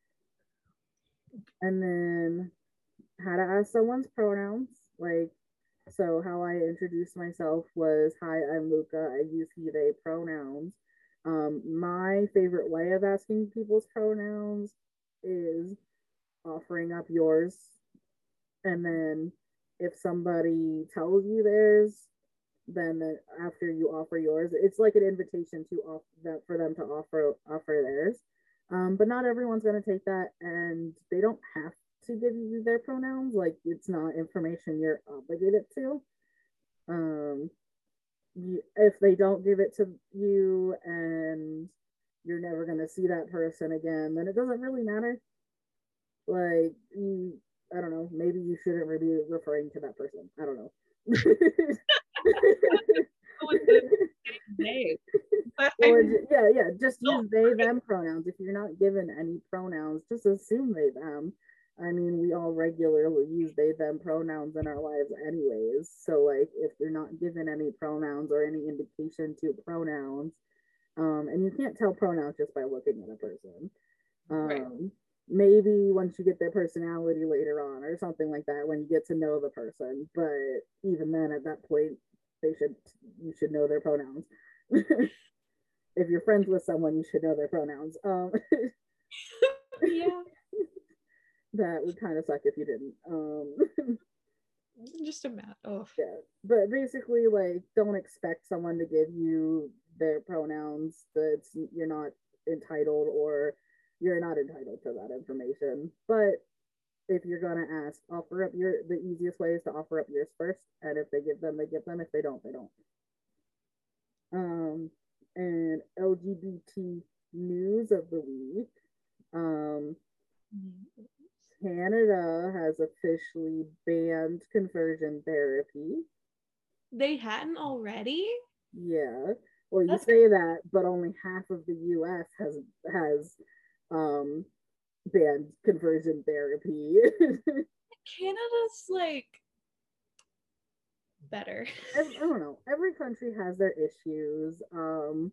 Speaker 2: and then how to ask someone's pronouns, like, so how I introduced myself was, hi, I'm Luca, I use he, they pronouns. Um, my favorite way of asking people's pronouns is offering up yours. And then if somebody tells you theirs, then the, after you offer yours, it's like an invitation to off that for them to offer offer theirs. Um, but not everyone's going to take that, and they don't have to give you their pronouns. Like, it's not information you're obligated to. Um, you, if they don't give it to you and you're never going to see that person again, then it doesn't really matter. Like, you, I don't know, maybe you shouldn't be referring to that person. I don't know.
Speaker 1: They.
Speaker 2: Or, yeah, yeah, just use they, them pronouns. If you're not given any pronouns, just assume they, them. I mean, we all regularly use they, them pronouns in our lives anyways. So, like, if you're not given any pronouns or any indication to pronouns, um, and you can't tell pronouns just by looking at a person. Um, right. Maybe once you get their personality later on or something like that, when you get to know the person. But even then, at that point, they should you should know their pronouns. If you're friends with someone, you should know their pronouns. Um,
Speaker 1: yeah.
Speaker 2: That would kind of suck if you didn't. Um,
Speaker 1: Just a mat. Oh.
Speaker 2: Yeah. But basically, like, don't expect someone to give you their pronouns. That's you're not entitled, or you're not entitled to that information. But if you're gonna ask, offer up your the easiest way is to offer up yours first. And if they give them, they give them. If they don't, they don't. Um, and L G B T news of the week. Um, Canada has officially banned conversion therapy.
Speaker 1: They hadn't already?
Speaker 2: Yeah. Well, you That's say that, but only half of the U S has has um banned conversion therapy.
Speaker 1: Canada's like better.
Speaker 2: I, I don't know. Every country has their issues. Um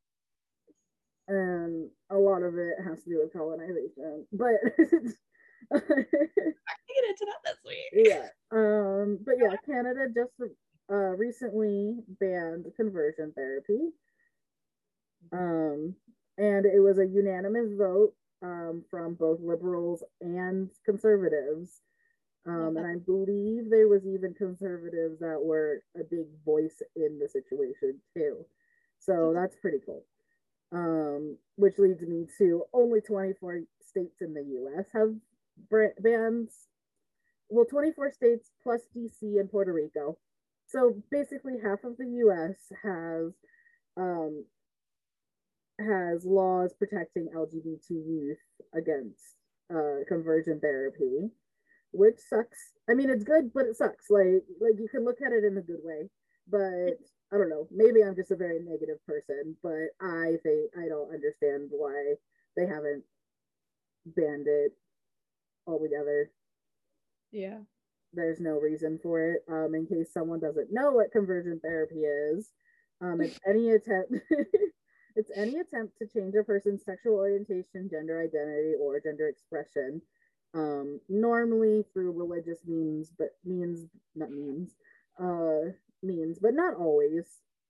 Speaker 2: and a lot of it has to do with colonization. But
Speaker 1: I can get into that this week.
Speaker 2: Yeah. Um, but yeah, Canada just uh recently banned conversion therapy. Um, and it was a unanimous vote um from both liberals and conservatives. Um, and I believe there was even conservatives that were a big voice in the situation too. So that's pretty cool. Um, which leads me to only twenty-four states in the U S have bans. Well, twenty-four states plus D C and Puerto Rico. So basically half of the U S has um, has laws protecting L G B T youth against uh, conversion therapy, which sucks. I mean, it's good, but it sucks. Like, like you can look at it in a good way, but I don't know. Maybe I'm just a very negative person, but I think I don't understand why they haven't banned it altogether.
Speaker 1: Yeah.
Speaker 2: There's no reason for it. Um, in case someone doesn't know what conversion therapy is, um, it's any attempt it's any attempt to change a person's sexual orientation, gender identity, or gender expression. Um, normally through religious means, but means not means, uh, means, but not always.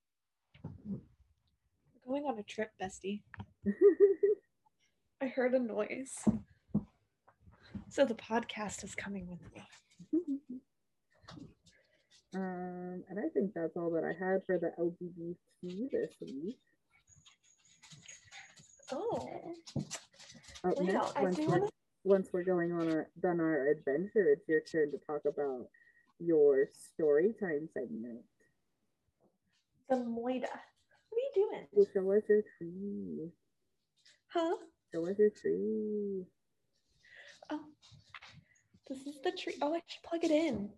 Speaker 1: We're going on a trip, bestie. I heard a noise. So the podcast is coming with me.
Speaker 2: Um, and I think that's all that I had for the L G B T this week.
Speaker 1: Oh.
Speaker 2: Up
Speaker 1: Wait,
Speaker 2: next,
Speaker 1: I
Speaker 2: once,
Speaker 1: do
Speaker 2: we're,
Speaker 1: wanna...
Speaker 2: once we're going on our done our adventure, it's your turn to talk about your story time segment.
Speaker 1: Zamoida. What are you doing?
Speaker 2: Well, show us your tree.
Speaker 1: Huh?
Speaker 2: Show us your tree.
Speaker 1: Oh, this is the tree. Oh, I should plug it in.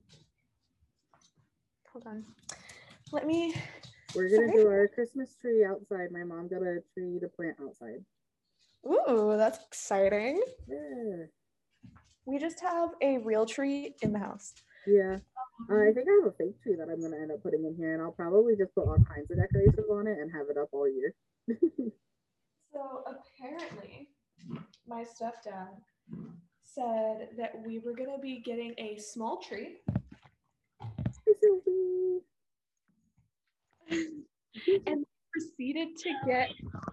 Speaker 1: Hold on. Let me.
Speaker 2: We're gonna
Speaker 1: Sorry.
Speaker 2: do our Christmas tree outside. My mom got a tree to plant outside.
Speaker 1: Ooh, that's exciting.
Speaker 2: Yeah.
Speaker 1: We just have a real tree in the house.
Speaker 2: Yeah. Uh, I think I have a fake tree that I'm gonna end up putting in here, and I'll probably just put all kinds of decorations on it and have it up all year.
Speaker 1: So apparently, my stepdad said that we were gonna be getting a small tree.
Speaker 2: Hey, Sylvie.
Speaker 1: And proceeded to get.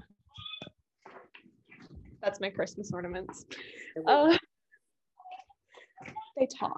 Speaker 1: That's my Christmas ornaments. Uh, they talk.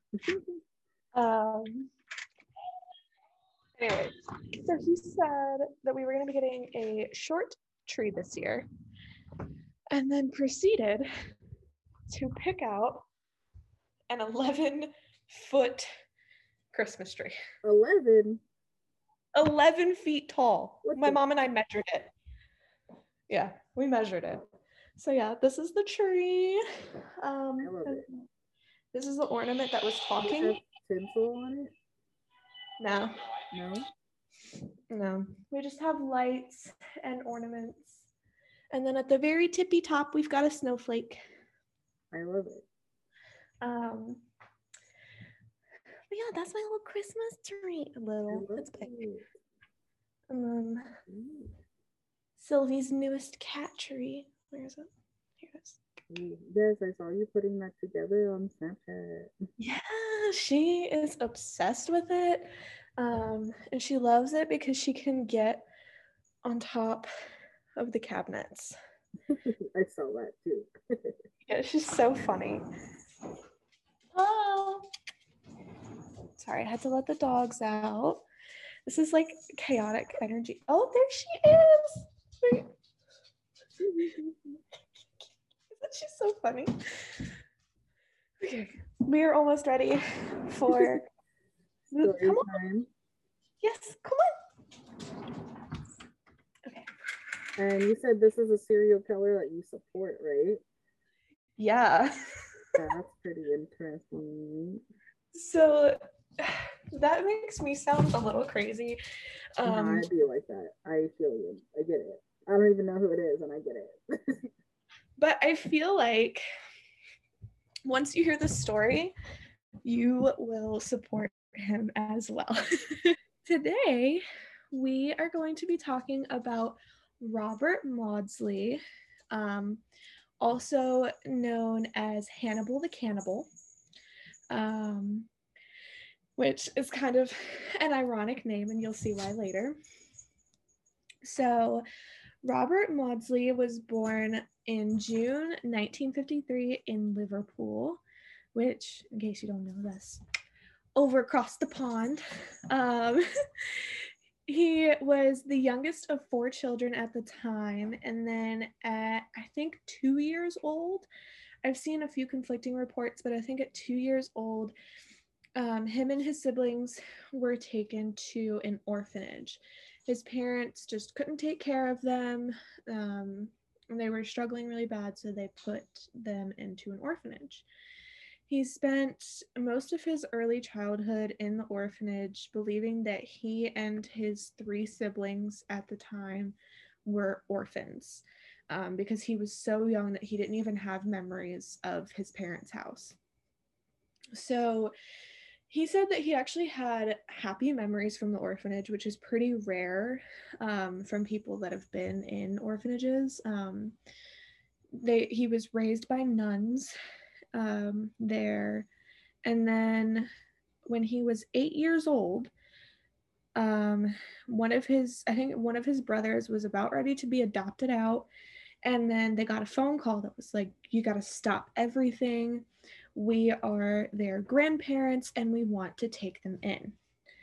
Speaker 1: Um. Anyways, so he said that we were going to be getting a short tree this year, and then proceeded to pick out an eleven foot Christmas tree.
Speaker 2: eleven.
Speaker 1: eleven feet tall.
Speaker 2: What
Speaker 1: My
Speaker 2: the-
Speaker 1: mom and I measured it. Yeah, we measured it. So yeah, this is the tree. Um,
Speaker 2: I love it.
Speaker 1: This is the ornament that was
Speaker 2: Does it
Speaker 1: talking.
Speaker 2: have tinsel on it?
Speaker 1: No,
Speaker 2: No.
Speaker 1: no. We just have lights and ornaments. And then at the very tippy top, we've got a snowflake.
Speaker 2: I love it.
Speaker 1: Um, but yeah, that's my little Christmas tree. A
Speaker 2: I
Speaker 1: little.
Speaker 2: love
Speaker 1: It's big.
Speaker 2: it.
Speaker 1: And then
Speaker 2: Ooh.
Speaker 1: Sylvie's newest cat tree. Where is it? Here it is.
Speaker 2: Ooh. Yes, I saw you putting that together on Snapchat.
Speaker 1: Yeah, she is obsessed with it. Um, and she loves it because she can get on top of the cabinets.
Speaker 2: I saw that too.
Speaker 1: Yeah, she's so funny. Oh, sorry, I had to let the dogs out. This is like chaotic energy. Oh, there she is. Wait. She's so funny. Okay, we are almost ready for the,
Speaker 2: Story
Speaker 1: come on.
Speaker 2: time.
Speaker 1: Yes, come on. Okay.
Speaker 2: And you said this is a serial killer that you support, right?
Speaker 1: Yeah.
Speaker 2: That's pretty interesting.
Speaker 1: So that makes me sound a little crazy. Um,
Speaker 2: I'd be like that. I feel you. I get it. I don't even know who it is, and I get it.
Speaker 1: but I feel like once you hear the story, you will support him as well. Today, we are going to be talking about Robert Maudsley, um, also known as Hannibal the Cannibal, um, which is kind of an ironic name, and you'll see why later. So, Robert Maudsley was born in June nineteen fifty-three in Liverpool, which, in case you don't know this, over across the pond. Um, he was the youngest of four children at the time, and then at, I think, two years old, I've seen a few conflicting reports, but I think at two years old, um, him and his siblings were taken to an orphanage. His parents just couldn't take care of them. Um, and they were struggling really bad, so they put them into an orphanage. He spent most of his early childhood in the orphanage, believing that he and his three siblings at the time were orphans, um, because he was so young that he didn't even have memories of his parents' house. So he said that he actually had happy memories from the orphanage, which is pretty rare um, from people that have been in orphanages. Um, they he was raised by nuns um, there, and then when he was eight years old, um, one of his I think one of his brothers was about ready to be adopted out, and then they got a phone call that was like, "You got to stop everything. We are their grandparents and we want to take them in."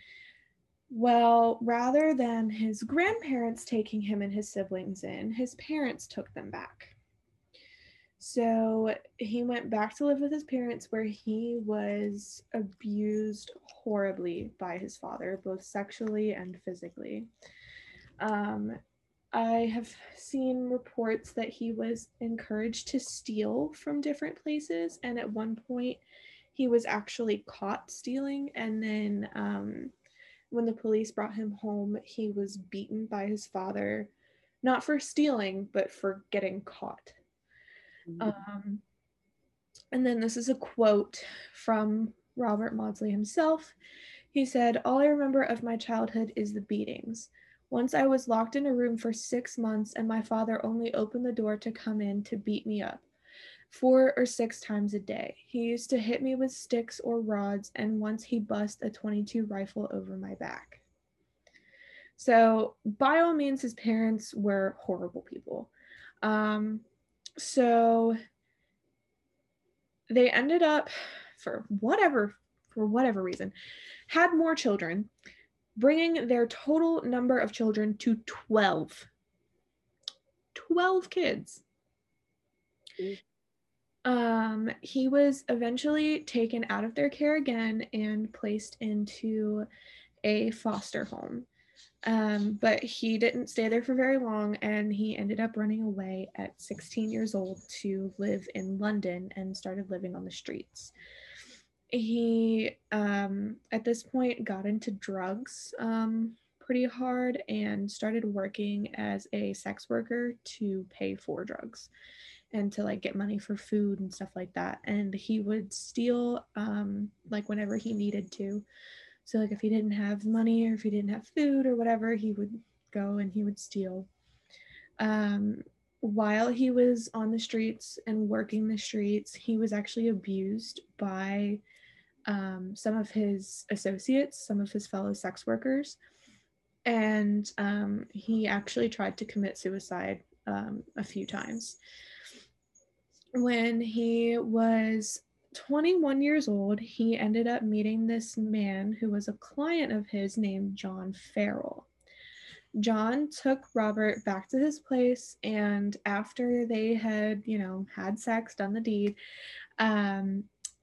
Speaker 1: Well, rather than his grandparents taking him and his siblings in, his parents took them back. So he went back to live with his parents, where he was abused horribly by his father, both sexually and physically. Um, I have seen reports that he was encouraged to steal from different places, and at one point he was actually caught stealing, and then um, when the police brought him home, he was beaten by his father, not for stealing, but for getting caught.
Speaker 2: Mhm.
Speaker 1: Um, and then this is a quote from Robert Maudsley himself. He said, "All I remember of my childhood is the beatings. Once I was locked in a room for six months and my father only opened the door to come in to beat me up. Four or six times a day. He used to hit me with sticks or rods, and once he bust a twenty-two rifle over my back." So, by all means, his parents were horrible people. Um, so they ended up, for whatever for whatever reason, had more children, bringing their total number of children to twelve. twelve kids.
Speaker 2: Mm.
Speaker 1: Um, he was eventually taken out of their care again and placed into a foster home. Um, but he didn't stay there for very long, and he ended up running away at sixteen years old to live in London and started living on the streets. He, um, at this point, got into drugs um, pretty hard and started working as a sex worker to pay for drugs and to like get money for food and stuff like that. And he would steal um, like whenever he needed to. So like if he didn't have money or if he didn't have food or whatever, he would go and he would steal. Um, while he was on the streets and working the streets, he was actually abused by um, some of his associates, some of his fellow sex workers, and um, he actually tried to commit suicide um, a few times. When he was twenty-one years old, he ended up meeting this man who was a client of his named John Farrell. John took Robert back to his place, and after they had, you know, had sex, done the deed, um,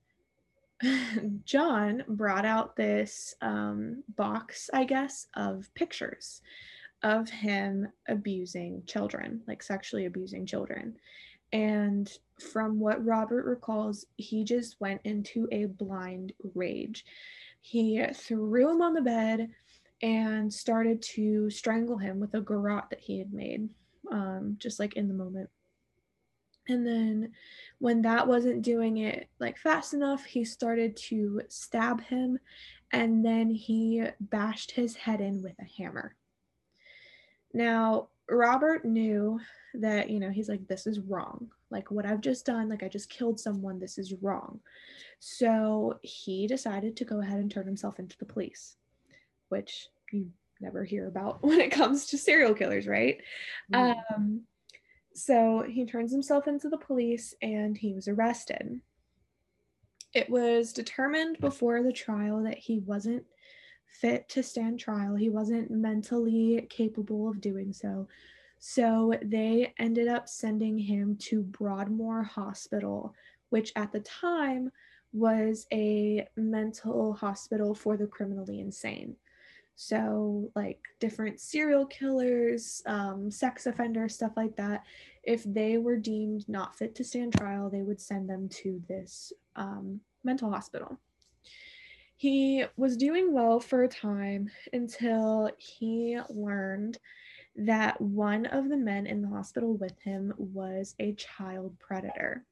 Speaker 1: John brought out this um, box, I guess, of pictures of him abusing children, like sexually abusing children. And from what Robert recalls, he just went into a blind rage. He threw him on the bed and started to strangle him with a garrote that he had made, um, just like in the moment. And then when that wasn't doing it like fast enough, he started to stab him, and then he bashed his head in with a hammer. Now, Robert knew that, you know, he's like, this is wrong. Like, what I've just done, like, I just killed someone. This is wrong. So he decided to go ahead and turn himself into the police, which you never hear about when it comes to serial killers, right?
Speaker 2: Mhm.
Speaker 1: Um, so he turns himself into the police and he was arrested. It was determined before the trial that he wasn't fit to stand trial. He wasn't mentally capable of doing so. So they ended up sending him to Broadmoor Hospital, which at the time was a mental hospital for the criminally insane. So, like different serial killers, um, sex offenders, stuff like that, if they were deemed not fit to stand trial, they would send them to this um, mental hospital. He was doing well for a time until he learned that one of the men in the hospital with him was a child predator.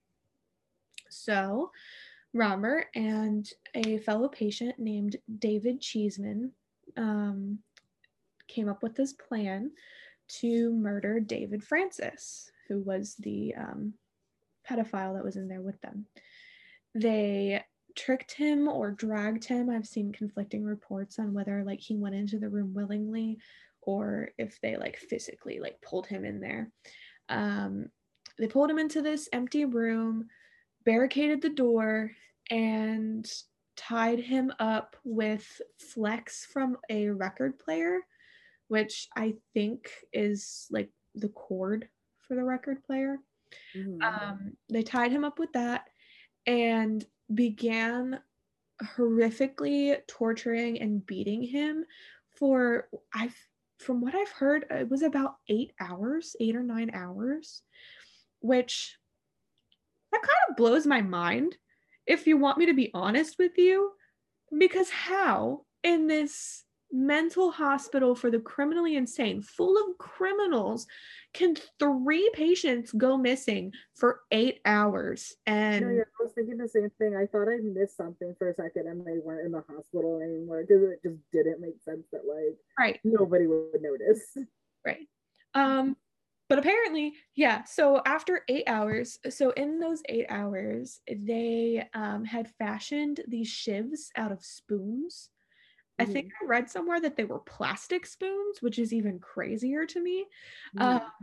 Speaker 1: So, Robert and a fellow patient named David Cheeseman um, came up with this plan to murder David Francis, who was the um, pedophile that was in there with them. They tricked him or dragged him. I've seen conflicting reports on whether like he went into the room willingly or if they like physically like pulled him in there. Um, they pulled him into this empty room, barricaded the door, and tied him up with flex from a record player, which I think is like the cord for the record player.
Speaker 2: Mm-hmm.
Speaker 1: Um, they tied him up with that and began horrifically torturing and beating him for, I've from what I've heard, it was about eight hours, eight or nine hours, which that kind of blows my mind, if you want me to be honest with you, because how in this mental hospital for the criminally insane, full of criminals, can three patients go missing for eight hours? And
Speaker 2: no, yeah, I was thinking the same thing. I thought I missed something for a second and they weren't in the hospital anymore because it just didn't make sense that like
Speaker 1: right,
Speaker 2: nobody would notice.
Speaker 1: right. Um, but apparently, yeah. So after eight hours, so in those eight hours, they um, had fashioned these shivs out of spoons. I think
Speaker 2: Mm-hmm.
Speaker 1: I read somewhere that they were plastic spoons, which is even crazier to me.
Speaker 2: Mm-hmm.
Speaker 1: Um,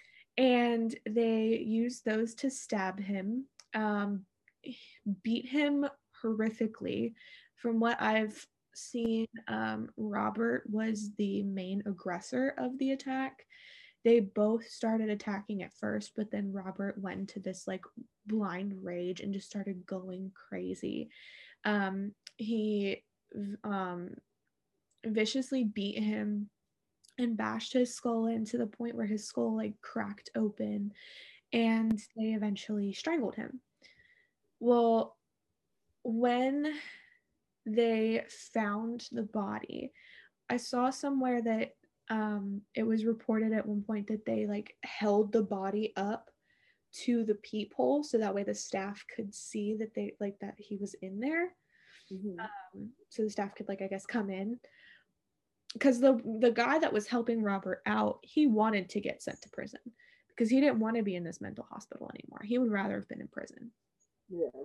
Speaker 1: and they used those to stab him, um, beat him horrifically. From what I've seen, um, Robert was the main aggressor of the attack. They both started attacking at first, but then Robert went into this like blind rage and just started going crazy. Um, he um, viciously beat him and bashed his skull in to the point where his skull like cracked open, and they eventually strangled him. Well, when they found the body, I saw somewhere that um, it was reported at one point that they like held the body up to the peephole so that way the staff could see that they like that he was in there.
Speaker 2: Mm-hmm.
Speaker 1: Um, so the staff could like I guess come in, because the the guy that was helping Robert out, he wanted to get sent to prison because he didn't want to be in this mental hospital anymore. He would rather have been in prison.
Speaker 2: Yeah.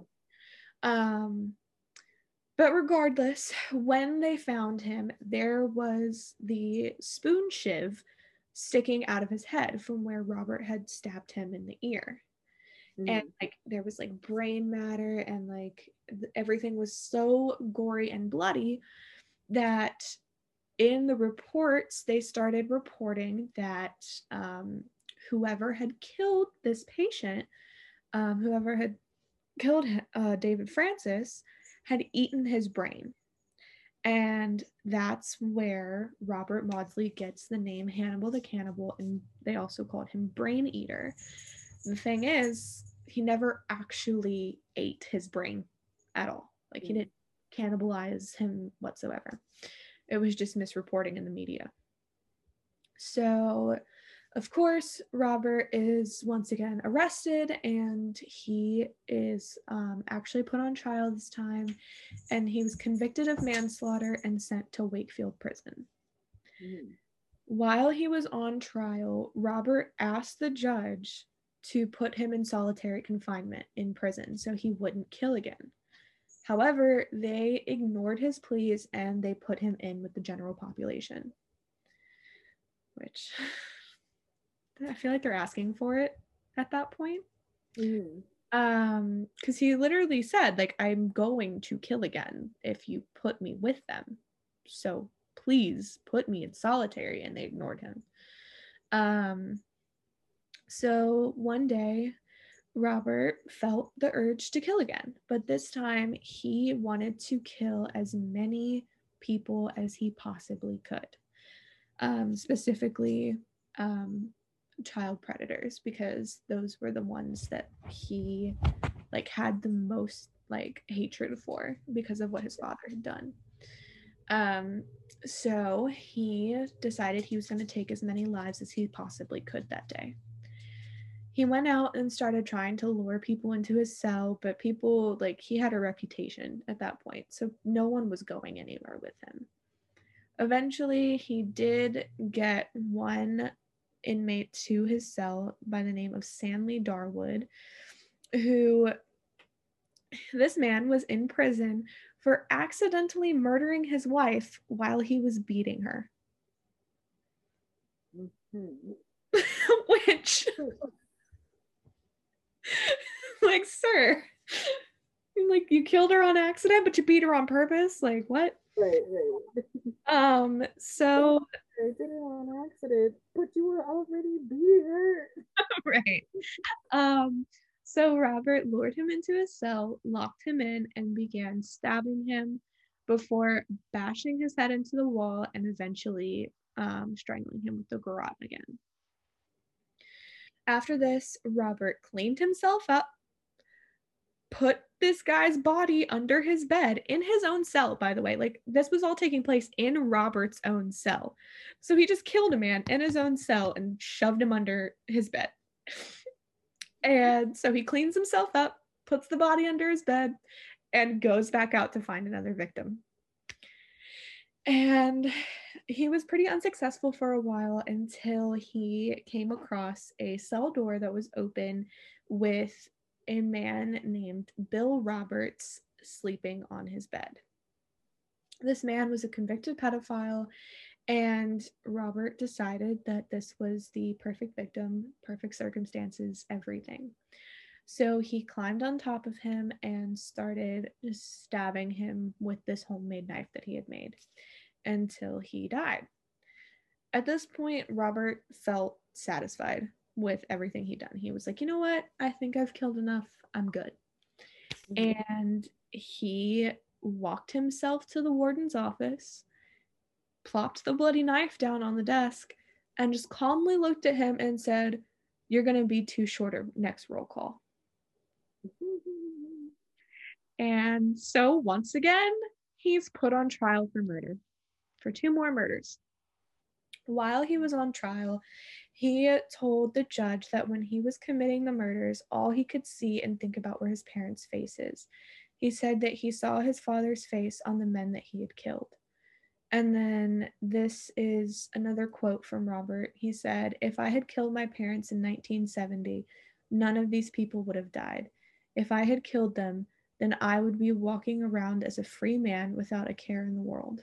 Speaker 1: Um, but regardless, when they found him, there was the spoon shiv sticking out of his head from where Robert had stabbed him in the ear.
Speaker 2: Mm-hmm.
Speaker 1: And like there was like brain matter and like th- everything was so gory and bloody that in the reports, they started reporting that um, whoever had killed this patient, um, whoever had killed uh, David Francis, had eaten his brain. And that's where Robert Maudsley gets the name Hannibal the Cannibal, and they also called him Brain Eater. The thing is, he never actually ate his brain at all. Like, he didn't cannibalize him whatsoever. It was just misreporting in the media. So, of course, Robert is once again arrested, and he is um, actually put on trial this time, and he was convicted of manslaughter and sent to Wakefield Prison.
Speaker 2: Mm-hmm.
Speaker 1: While he was on trial, Robert asked the judge to put him in solitary confinement in prison so he wouldn't kill again. However, they ignored his pleas and they put him in with the general population. Which I feel like they're asking for it at that point.
Speaker 2: Mm-hmm.
Speaker 1: Um, because he literally said, like, I'm going to kill again if you put me with them. So please put me in solitary, and they ignored him. Um, so one day Robert felt the urge to kill again, but this time he wanted to kill as many people as he possibly could, um, specifically um, child predators, because those were the ones that he like had the most like hatred for because of what his father had done. Um, so he decided he was going to take as many lives as he possibly could that day. He went out and started trying to lure people into his cell, but people, like, he had a reputation at that point, so no one was going anywhere with him. Eventually, he did get one inmate to his cell by the name of Stanley Darwood, who, this man was in prison for accidentally murdering his wife while he was beating her.
Speaker 2: Mm-hmm.
Speaker 1: Which... like, sir, like, you killed her on accident, but you beat her on purpose? Like, what?
Speaker 2: Right, right.
Speaker 1: Um, so
Speaker 2: I did it on accident, but you were already beat her.
Speaker 1: right. Um, so Robert lured him into his cell, locked him in, and began stabbing him before bashing his head into the wall and eventually um, strangling him with the garrote again. After this, Robert cleaned himself up, put this guy's body under his bed in his own cell, by the way. Like, this was all taking place in Robert's own cell. So he just killed a man in his own cell and shoved him under his bed. And so he cleans himself up, puts the body under his bed, and goes back out to find another victim. And he was pretty unsuccessful for a while until he came across a cell door that was open with a man named Bill Roberts sleeping on his bed. This man was a convicted pedophile, and Robert decided that this was the perfect victim, perfect circumstances, everything. So he climbed on top of him and started just stabbing him with this homemade knife that he had made until he died. At this point, Robert felt satisfied with everything he'd done. He was like, you know what? I think I've killed enough. I'm good. Mm-hmm. And he walked himself to the warden's office, plopped the bloody knife down on the desk, and just calmly looked at him and said, you're going to be too short next roll call. And so once again, he's put on trial for murder, for two more murders. While he was on trial, he told the judge that when he was committing the murders, all he could see and think about were his parents' faces. He said that he saw his father's face on the men that he had killed. And then this is another quote from Robert. He said, if I had killed my parents in nineteen seventy, none of these people would have died. If I had killed them, then I would be walking around as a free man without a care in the world.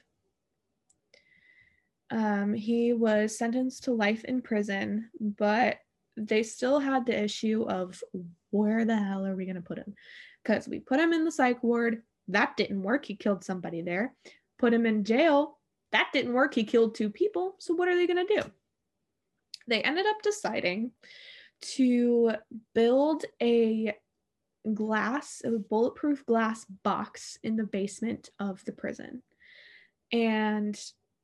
Speaker 1: Um, he was sentenced to life in prison, but they still had the issue of where the hell are we going to put him? Because we put him in the psych ward. That didn't work. He killed somebody there. Put him in jail. That didn't work. He killed two people. So what are they going to do? They ended up deciding to build a glass, a bulletproof glass box in the basement of the prison. And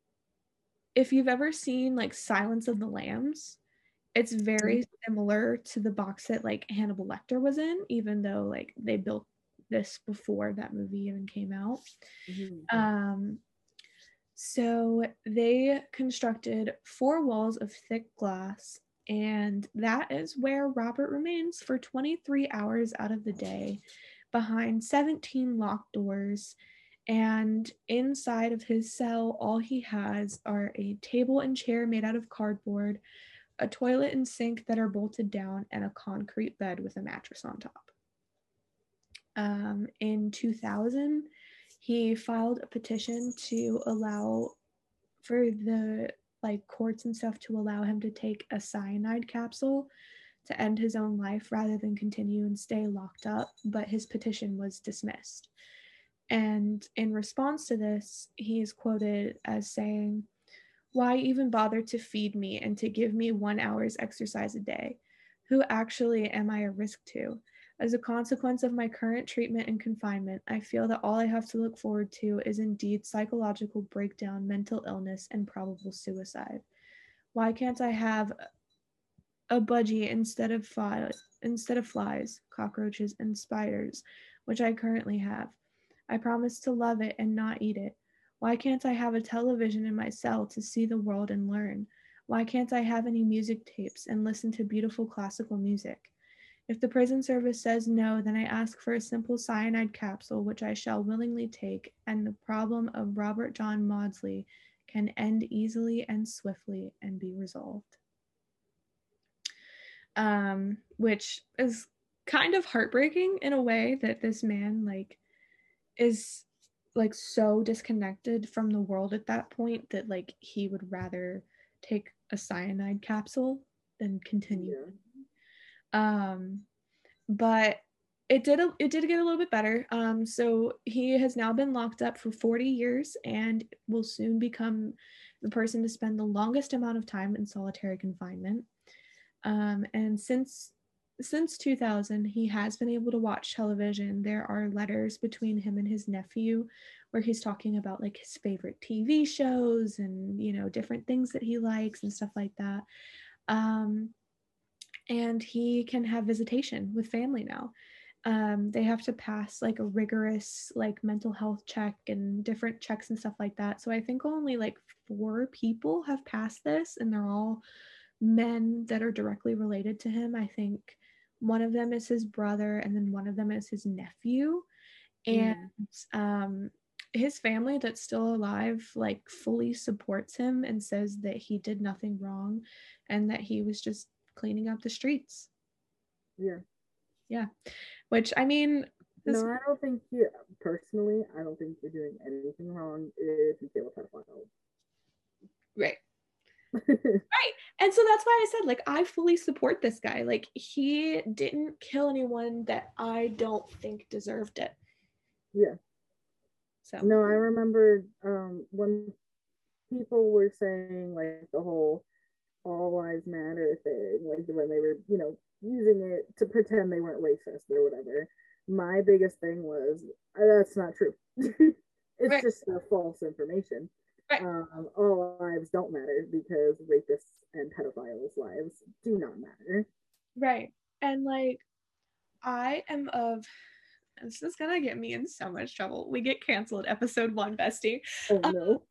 Speaker 1: if you've ever seen like Silence of the Lambs, it's very similar to the box that like Hannibal Lecter was in, even though like they built this before that movie even came out. Mm-hmm. Um, so they constructed four walls of thick glass, and that is where Robert remains for twenty-three hours out of the day, behind seventeen locked doors. And inside of his cell, all he has are a table and chair made out of cardboard, a toilet and sink that are bolted down, and a concrete bed with a mattress on top. Um, in two thousand, he filed a petition to allow for the like courts and stuff to allow him to take a cyanide capsule to end his own life rather than continue and stay locked up, but his petition was dismissed. And in response to this, he is quoted as saying, "Why even bother to feed me and to give me one hour's exercise a day? Who actually am I a risk to? As a consequence of my current treatment and confinement, I feel that all I have to look forward to is indeed psychological breakdown, mental illness, and probable suicide. Why can't I have a budgie instead of flies, instead of flies, cockroaches, and spiders, which I currently have? I promise to love it and not eat it. Why can't I have a television in my cell to see the world and learn? Why can't I have any music tapes and listen to beautiful classical music? If the prison service says no, then I ask for a simple cyanide capsule, which I shall willingly take, and the problem of Robert John Maudsley can end easily and swiftly and be resolved." Um, which is kind of heartbreaking in a way that this man, like, is like so disconnected from the world at that point that like he would rather take a cyanide capsule than continue. Yeah. Um, but it did a, it did get a little bit better. Um, so he has now been locked up for forty years and will soon become the person to spend the longest amount of time in solitary confinement. Um, and since since two thousand, he has been able to watch television. There are letters between him and his nephew where he's talking about like his favorite T V shows and, you know, different things that he likes and stuff like that. Um, and he can have visitation with family now. Um, they have to pass like a rigorous like mental health check and different checks and stuff like that. So I think only like four people have passed this, and they're all men that are directly related to him. I think one of them is his brother, and then one of them is his nephew. And mm. um, his family that's still alive like fully supports him and says that he did nothing wrong and that he was just cleaning up the streets.
Speaker 2: Yeah.
Speaker 1: Yeah. Which, I mean...
Speaker 2: No, I don't think you... Personally, I don't think you're doing anything wrong if you kill a pedophile.
Speaker 1: Right. Right. And so that's why I said, like, I fully support this guy. Like, he didn't kill anyone that I don't think deserved it.
Speaker 2: Yeah. So. No, I remember um, when people were saying, like, the whole all lives matter thing, like when they were, you know, using it to pretend they weren't racist or whatever. My biggest thing was, that's not true. It's right. just uh, false information. Right. Um, all lives don't matter because rapists and pedophiles' lives do not matter.
Speaker 1: Right. And like, I am of, this is gonna get me in so much trouble. We get canceled episode one, bestie.
Speaker 2: Oh no. Um,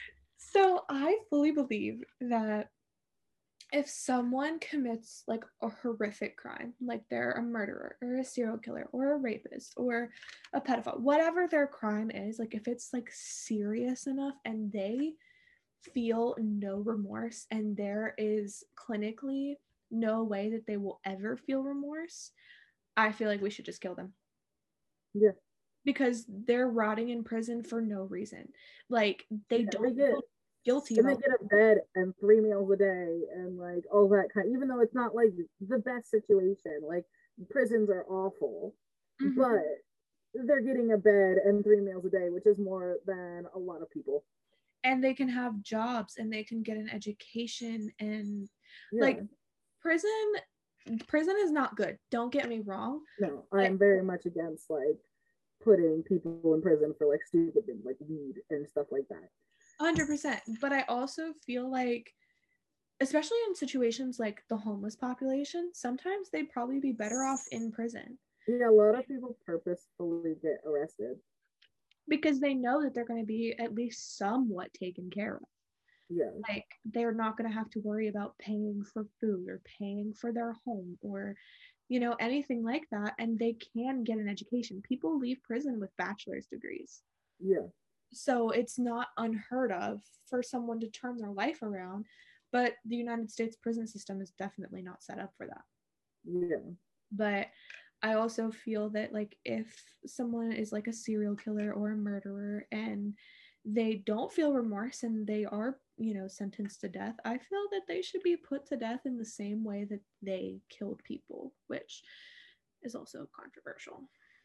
Speaker 1: so I fully believe that if someone commits like a horrific crime, like they're a murderer or a serial killer or a rapist or a pedophile, whatever their crime is, like if it's like serious enough and they feel no remorse and there is clinically no way that they will ever feel remorse, I feel like we should just kill them.
Speaker 2: Yeah.
Speaker 1: Because they're rotting in prison for no reason. Like they
Speaker 2: yeah,
Speaker 1: don't
Speaker 2: they get,
Speaker 1: feel guilty
Speaker 2: and
Speaker 1: about
Speaker 2: they get a bed and three meals a day and like all that kind, even though it's not like the best situation, like prisons are awful, mm-hmm. but they're getting a bed and three meals a day, which is more than a lot of people.
Speaker 1: And they can have jobs and they can get an education and yeah. like prison prison is not good, don't get me wrong.
Speaker 2: No, I am very much against like putting people in prison for like stupid things like weed and stuff like that.
Speaker 1: one hundred percent. But I also feel like, especially in situations like the homeless population, sometimes they'd probably be better off in prison.
Speaker 2: Yeah, a lot of people purposefully get arrested.
Speaker 1: Because they know that they're going to be at least somewhat taken care of.
Speaker 2: Yeah.
Speaker 1: Like, they're not going to have to worry about paying for food or paying for their home or, you know, anything like that. And they can get an education. People leave prison with bachelor's degrees.
Speaker 2: Yeah.
Speaker 1: So it's not unheard of for someone to turn their life around. But the United States prison system is definitely not set up for that.
Speaker 2: Yeah.
Speaker 1: But I also feel that like if someone is like a serial killer or a murderer and they don't feel remorse and they are, you know, sentenced to death, I feel that they should be put to death in the same way that they killed people, which is also controversial.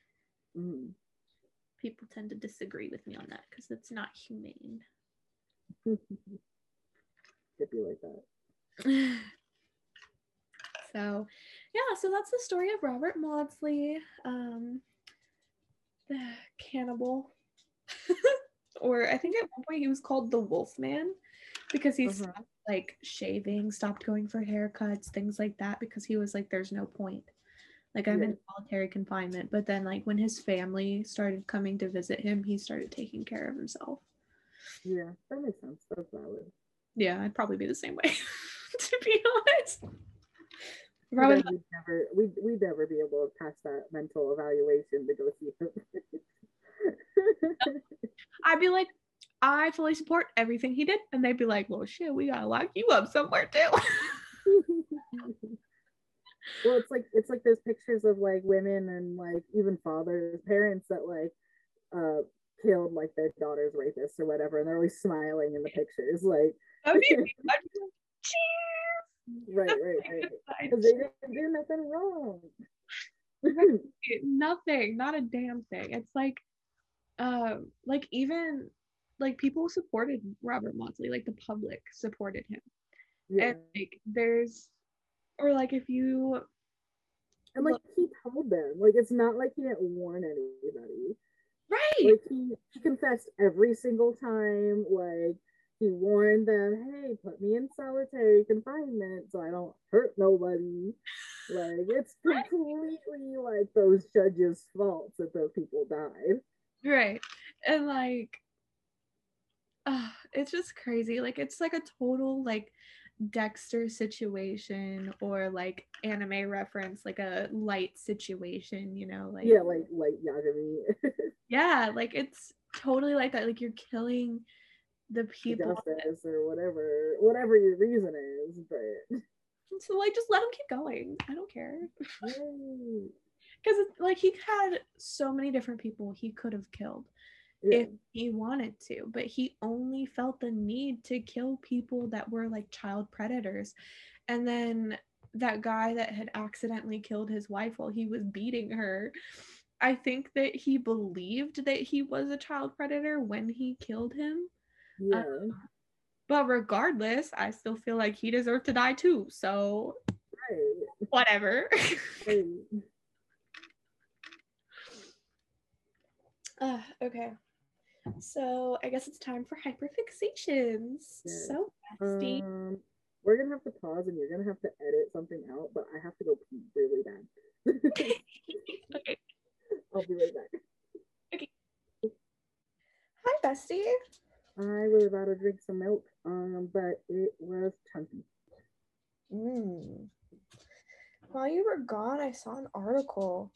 Speaker 2: Mm.
Speaker 1: People tend to disagree with me on that because it's not humane.
Speaker 2: Could be like that.
Speaker 1: So, yeah, so that's the story of Robert Maudsley, um, the cannibal. Or I think at one point he was called the Wolfman because he's uh-huh. like shaving, stopped going for haircuts, things like that, because he was like, there's no point. Like, I'm yeah. in solitary confinement. But then, like, when his family started coming to visit him, he started taking care of himself.
Speaker 2: Yeah, that makes sense. That's valid.
Speaker 1: Yeah, I'd probably be the same way, to be honest.
Speaker 2: Probably we'd never, we'd, we'd never be able to pass that mental evaluation to go see him.
Speaker 1: I'd be like, I fully support everything he did. And they'd be like, well, shit, we gotta lock you up somewhere too.
Speaker 2: Well, it's like, it's like those pictures of like women and like even fathers, parents that like uh killed like their daughter's rapist or whatever, and they're always smiling in the pictures. Like,
Speaker 1: I mean,
Speaker 2: right, right, right. Because they didn't do nothing wrong.
Speaker 1: Nothing, not a damn thing. It's like, uh, like even like people supported Robert Maudsley, like the public supported him. Yeah. And like there's or like if you
Speaker 2: And like
Speaker 1: look
Speaker 2: he told them, like it's not like he didn't warn anybody.
Speaker 1: right.
Speaker 2: Like he, he confessed every single time. Like he warned them, hey, put me in solitary confinement so I don't hurt nobody. Like it's completely like those judges' faults that those people died.
Speaker 1: Right. And like uh, it's just crazy. Like it's like a total like Dexter situation or like anime reference, like a light situation, you know, like
Speaker 2: Yeah, like like Yagami.
Speaker 1: yeah, like it's totally like that. Like you're killing the people.
Speaker 2: Justice or whatever, whatever your reason is, but
Speaker 1: So like just let him keep going. I don't care.
Speaker 2: yay.
Speaker 1: Because like he had so many different people he could have killed
Speaker 2: Yeah.
Speaker 1: if he wanted to, but he only felt the need to kill people that were like child predators. And then that guy that had accidentally killed his wife while he was beating her, I think that he believed that he was a child predator when he killed him.
Speaker 2: Yeah.
Speaker 1: Um, but regardless, I still feel like he deserved to die too. So
Speaker 2: Right.
Speaker 1: whatever.
Speaker 2: Right.
Speaker 1: uh, okay. So I guess it's time for hyperfixations.
Speaker 2: Yes.
Speaker 1: So nasty.
Speaker 2: Um, we're gonna have to pause and you're gonna have to edit something out, but I have to go pee really bad.
Speaker 1: Okay.
Speaker 2: I'll be right back.
Speaker 1: Okay. Hi, bestie.
Speaker 2: I was about to drink some milk, um, but it was chunky.
Speaker 1: Mm. While you were gone, I saw an article.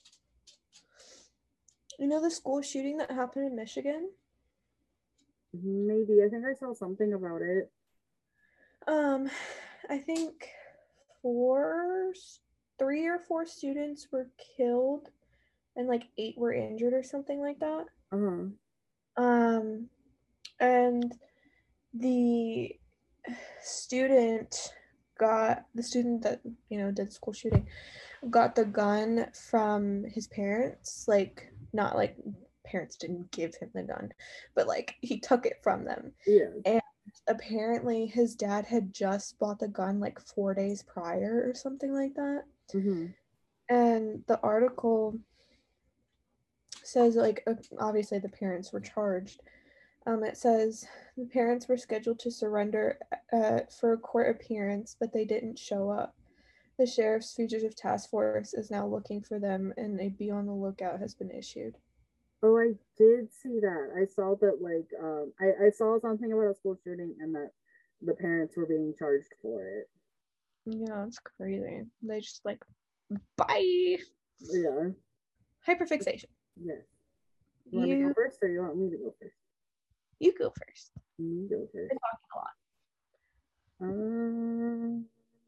Speaker 1: You know the school shooting that happened in Michigan?
Speaker 2: Maybe I think I saw something about it.
Speaker 1: Um, I think four, three or four students were killed, and like eight were injured or something like that.
Speaker 2: Uh-huh.
Speaker 1: Um, and the student got the student that you know did school shooting got the gun from his parents, like not like parents didn't give him the gun, but like he took it from them.
Speaker 2: Yeah.
Speaker 1: And apparently his dad had just bought the gun like four days prior or something like that.
Speaker 2: Mm-hmm.
Speaker 1: And the article says like obviously the parents were charged. Um, it says the parents were scheduled to surrender uh, for a court appearance, but they didn't show up. The sheriff's fugitive task force is now looking for them, and a be on the lookout has been issued.
Speaker 2: Oh, I did see that. I saw that, like, um, I, I saw something about a school shooting and that the parents were being charged for it.
Speaker 1: Yeah, it's crazy. They just like, bye.
Speaker 2: Yeah.
Speaker 1: Hyperfixation.
Speaker 2: Yes. You want to go first, or you want me to go first?
Speaker 1: You go first.
Speaker 2: You go first.
Speaker 1: I've been talking a lot.
Speaker 2: Um.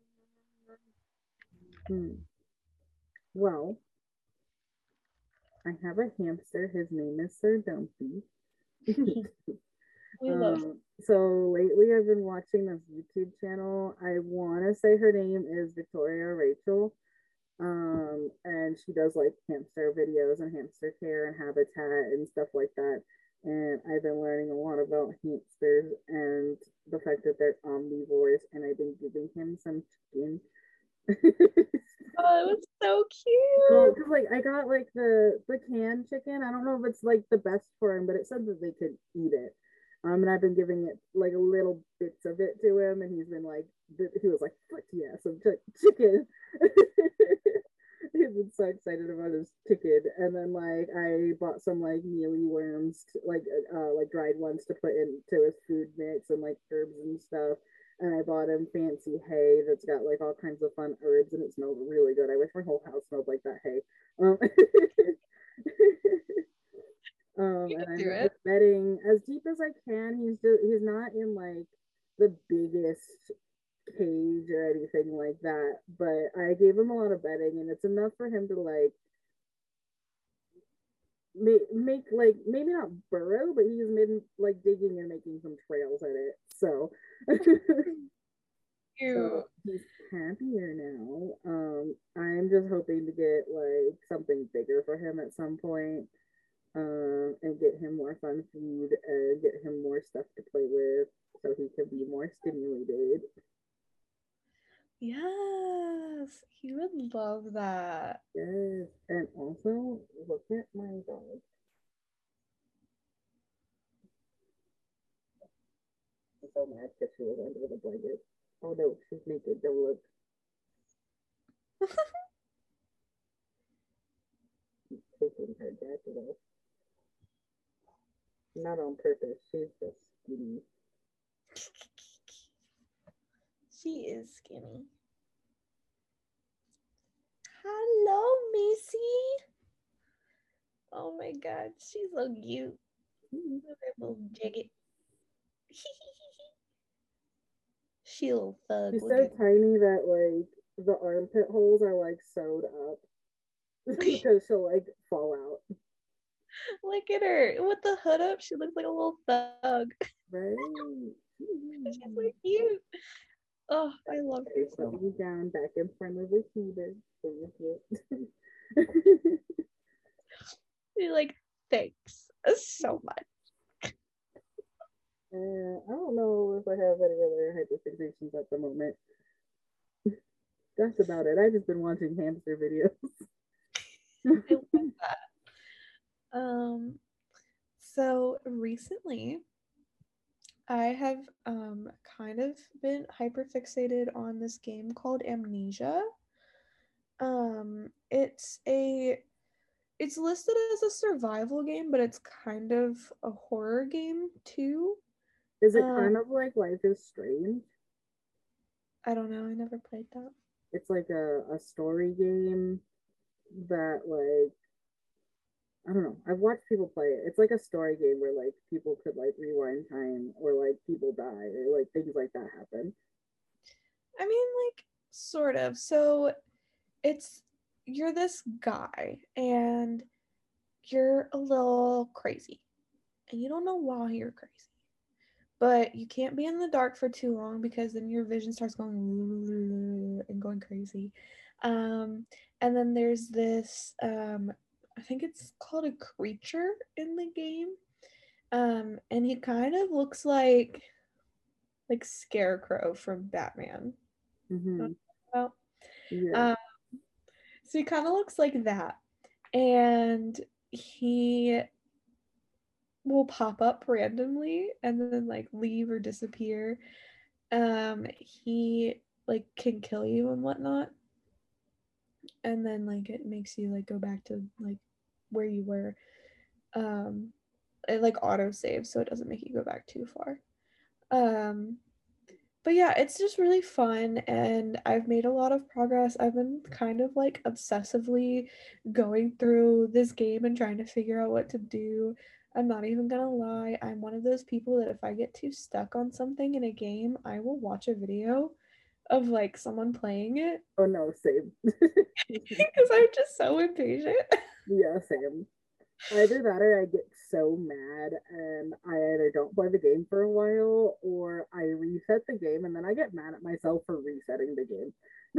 Speaker 2: Hmm. Well, I have a hamster. His name is Sir Dumpy.
Speaker 1: We love.
Speaker 2: Um, so lately I've been watching this YouTube channel. I want to say her name is Victoria Rachel. Um, and she does like hamster videos and hamster care and habitat and stuff like that. And I've been learning a lot about hamsters and the fact that they're omnivores, and I've been giving him some chicken.
Speaker 1: Oh, it was so cute.
Speaker 2: Well, because like I got like the the canned chicken. I don't know if it's like the best for him, but it said that they could eat it. Um, and I've been giving it like little bits of it to him, and he's been like, he was like, "Fuck yeah, some ch- chicken!" He's been so excited about his chicken. And then like I bought some like mealy worms, to, like uh, like dried ones to put into his food mix and like herbs and stuff. And I bought him fancy hay that's got like all kinds of fun herbs, and it smells really good. I wish my whole house smelled like that hay. Um, um and I'm just bedding as deep as I can. He's just he's not in like the biggest cage or anything like that, but I gave him a lot of bedding, and it's enough for him to like make, make like maybe not burrow, but he's been like digging and making some trails in it. So So he's happier now. Um, I'm just hoping to get like something bigger for him at some point, um, and get him more fun food and get him more stuff to play with so he can be more stimulated.
Speaker 1: Yeah. Yes, he would love that.
Speaker 2: Yes. And also, look at my dog. I'm so mad because she was under the blanket. Oh no, she's naked. Don't look. Taking her jacket off. Not on purpose. She's just skinny.
Speaker 1: She is skinny. Hello, Missy. Oh my god, she's so cute. Look at her little jacket. She a little thug.
Speaker 2: She's
Speaker 1: Look
Speaker 2: so
Speaker 1: at
Speaker 2: tiny that like the armpit holes are like sewed up because she'll like fall out.
Speaker 1: Look at her with the hood up. She looks like a little thug.
Speaker 2: Right?
Speaker 1: She's so cute. Oh, I love her so
Speaker 2: Put
Speaker 1: much.
Speaker 2: me down back in front of the heater.
Speaker 1: You're like, thanks so much.
Speaker 2: Uh, I don't know if I have any other hyperfixations at the moment. That's about it. I've just been watching hamster videos.
Speaker 1: I love that. Um, so recently I have um kind of been hyperfixated on this game called Amnesia. Um, it's a it's listed as a survival game, but it's kind of a horror game too.
Speaker 2: Is it
Speaker 1: Um,
Speaker 2: kind of like Life is Strange?
Speaker 1: I don't know. I never played that.
Speaker 2: It's like a, a story game that like I don't know. I've watched people play it. It's like a story game where like people could like rewind time or like people die or like things like that happen.
Speaker 1: I mean, like, sort of. So it's you're this guy and you're a little crazy and you don't know why you're crazy. But you can't be in the dark for too long because then your vision starts going and going crazy. Um, and then there's this, um, I think it's called a creature in the game. Um, and he kind of looks like like Scarecrow from Batman.
Speaker 2: Mm-hmm.
Speaker 1: Well,
Speaker 2: Yeah.
Speaker 1: um, so he kind of looks like that. And he will pop up randomly and then like leave or disappear. Um, he like can kill you and whatnot. And then like it makes you like go back to like where you were. Um, it like auto saves so it doesn't make you go back too far. Um, but yeah, it's just really fun and I've made a lot of progress. I've been kind of like obsessively going through this game and trying to figure out what to do. I'm not even gonna lie, I'm one of those people that if I get too stuck on something in a game, I will watch a video of like someone playing it
Speaker 2: Oh no, same.
Speaker 1: because I'm just so impatient.
Speaker 2: Yeah, same. Either that or I get so mad and I either don't play the game for a while or I reset the game and then I get mad at myself for resetting the game.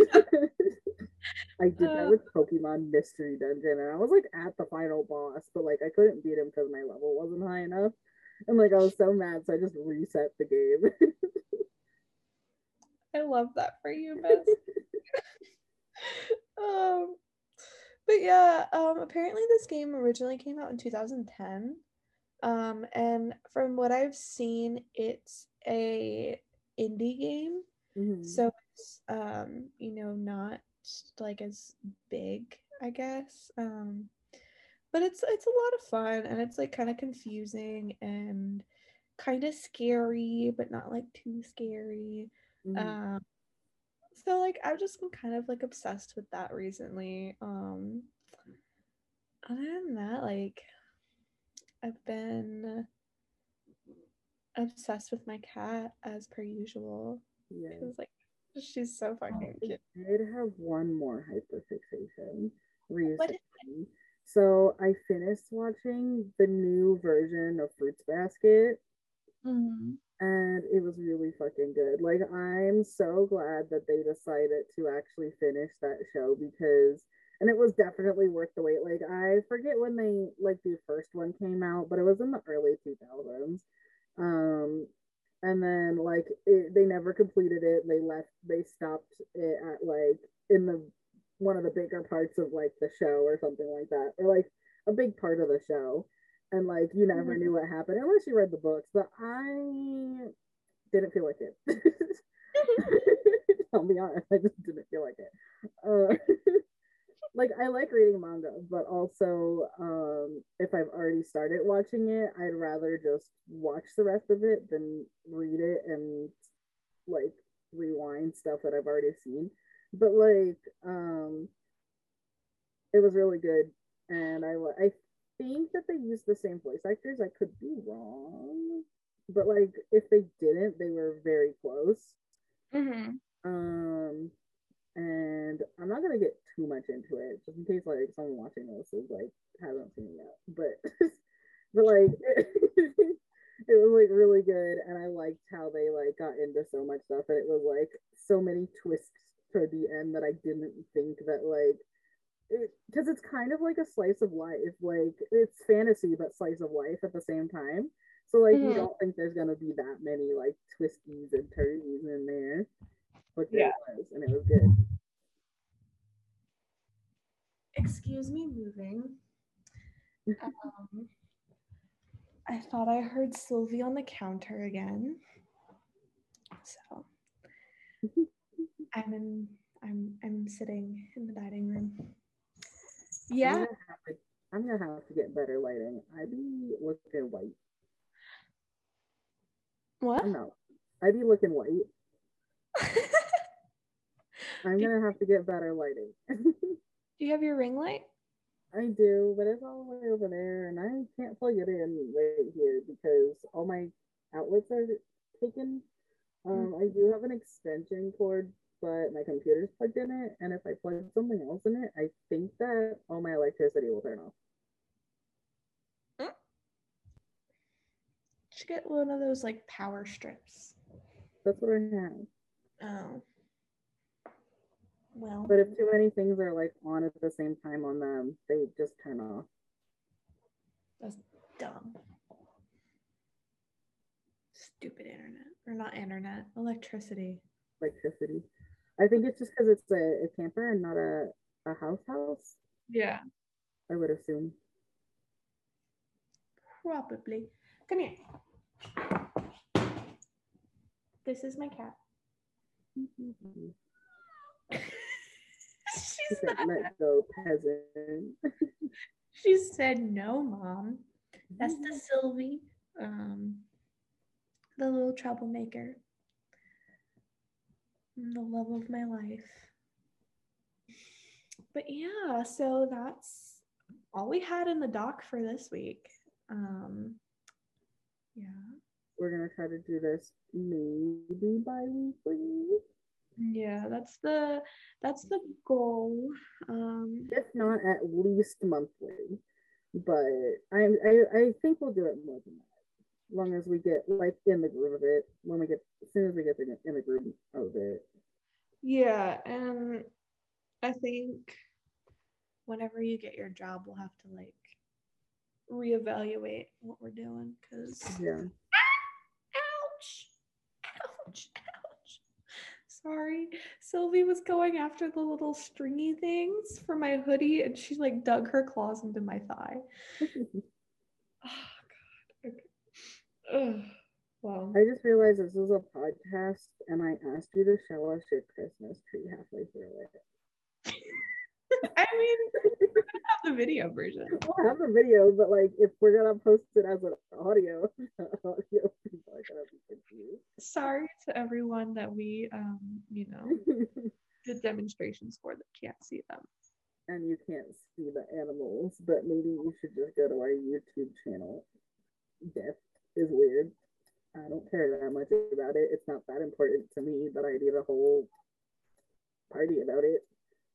Speaker 2: I did that
Speaker 1: Uh,
Speaker 2: with Pokemon Mystery Dungeon and I was like at the final boss, but like I couldn't beat him because my level wasn't high enough. And like I was so mad, so I just reset the game.
Speaker 1: I love that for you, Bess. um, but yeah, um, apparently this game originally came out in two thousand ten. Um, and from what I've seen, it's a indie game.
Speaker 2: Mm-hmm.
Speaker 1: So it's um, you know, not like as big, I guess. Um, but it's it's a lot of fun and it's like kind of confusing and kind of scary, but not like too scary.
Speaker 2: Mm-hmm.
Speaker 1: Um, so like I've just been kind of like obsessed with that recently. Um, other than that, like I've been obsessed with my cat as per usual
Speaker 2: Yeah.
Speaker 1: because like she's so fucking
Speaker 2: I
Speaker 1: cute.
Speaker 2: did have one more hyperfixation
Speaker 1: What is
Speaker 2: recently. So I finished watching the new version of Fruits Basket
Speaker 1: mm,
Speaker 2: and it was really fucking good. Like I'm so glad that they decided to actually finish that show because and it was definitely worth the wait. Like I forget when they like the first one came out, but it was in the early two thousands. Um and then like it, they never completed it. They left they stopped it at like in the like are parts of like the show or something like that, or like a big part of the show, and like you never knew what happened unless you read the books. But I didn't feel like it. I'll be honest, I just didn't feel like it. Uh, like I like reading manga, but also um, if I've already started watching it, I'd rather just watch the rest of it than read it and like rewind stuff that I've already seen. But like, um, it was really good, and I I think that they used the same voice actors. I could be wrong, but like if they didn't, they were very close.
Speaker 1: Mm-hmm.
Speaker 2: Um, and I'm not gonna get too much into it, just in case like someone watching this is like hasn't seen it yet. But but like it, it was like really good, and I liked how they like got into so much stuff, and it was like so many twists toward the end that I didn't think that like because it, it's kind of like a slice of life, like it's fantasy but slice of life at the same time. So like mm-hmm. you don't think there's gonna be that many like twisties and turnies in there, but there yeah. was, and it was good.
Speaker 1: Excuse me, moving. Um, I thought I heard Sylvie on the counter again, so I'm in. I'm I'm sitting in the dining room. Yeah,
Speaker 2: I'm gonna have to, I'm gonna have to get better lighting. I be looking white.
Speaker 1: What?
Speaker 2: No, I be looking white. I'm gonna have to get better lighting.
Speaker 1: Do you have your ring light?
Speaker 2: I do, but it's all the way over there, and I can't plug it in right here because all my outlets are taken. Um, I do have an extension cord, but my computer's plugged in it, and if I plug something else in it, I think that all my electricity will turn off.
Speaker 1: Mm. Should get one of those like power strips.
Speaker 2: That's what I have.
Speaker 1: Oh. Well.
Speaker 2: But if too many things are like on at the same time on them, they just turn off.
Speaker 1: That's dumb. Stupid internet. Or not internet. Electricity.
Speaker 2: Electricity. I think it's just because it's a, a camper and not a, a house house.
Speaker 1: Yeah.
Speaker 2: I would assume.
Speaker 1: Probably. Come here. This is my cat. She's
Speaker 2: said,
Speaker 1: not.
Speaker 2: Let go, peasant.
Speaker 1: She said, no, Mom. That's the Sylvie. Um, the little troublemaker. The love of my life. But yeah, so that's all we had in the doc for this week. Um, yeah.
Speaker 2: We're going to try to do this maybe bi-weekly.
Speaker 1: Yeah, that's the that's the goal. Um,
Speaker 2: if not at least monthly. But I, I I think we'll do it more than that. As long as we get like in the groove of it. When we get as soon as we get in the groove of it.
Speaker 1: Yeah, and I think whenever you get your job, we'll have to like reevaluate what we're doing because
Speaker 2: yeah.
Speaker 1: Ouch! Ouch! Ouch! Sorry, Sylvie was going after the little stringy things for my hoodie, and she like dug her claws into my thigh. Oh God! Okay. Ugh. Wow.
Speaker 2: I just realized this is a podcast, and I asked you to show us your Christmas tree halfway through it.
Speaker 1: I mean, we're gonna have the video version.
Speaker 2: We'll have the video, but like, if we're gonna post it as an audio, audio people are gonna be confused.
Speaker 1: Sorry to everyone that we, um, you know, did demonstrations for that can't see them.
Speaker 2: And you can't see the animals, but maybe you should just go to our YouTube channel. Death is weird. I don't care that much about it. It's not that important to me, but I did a whole party about it.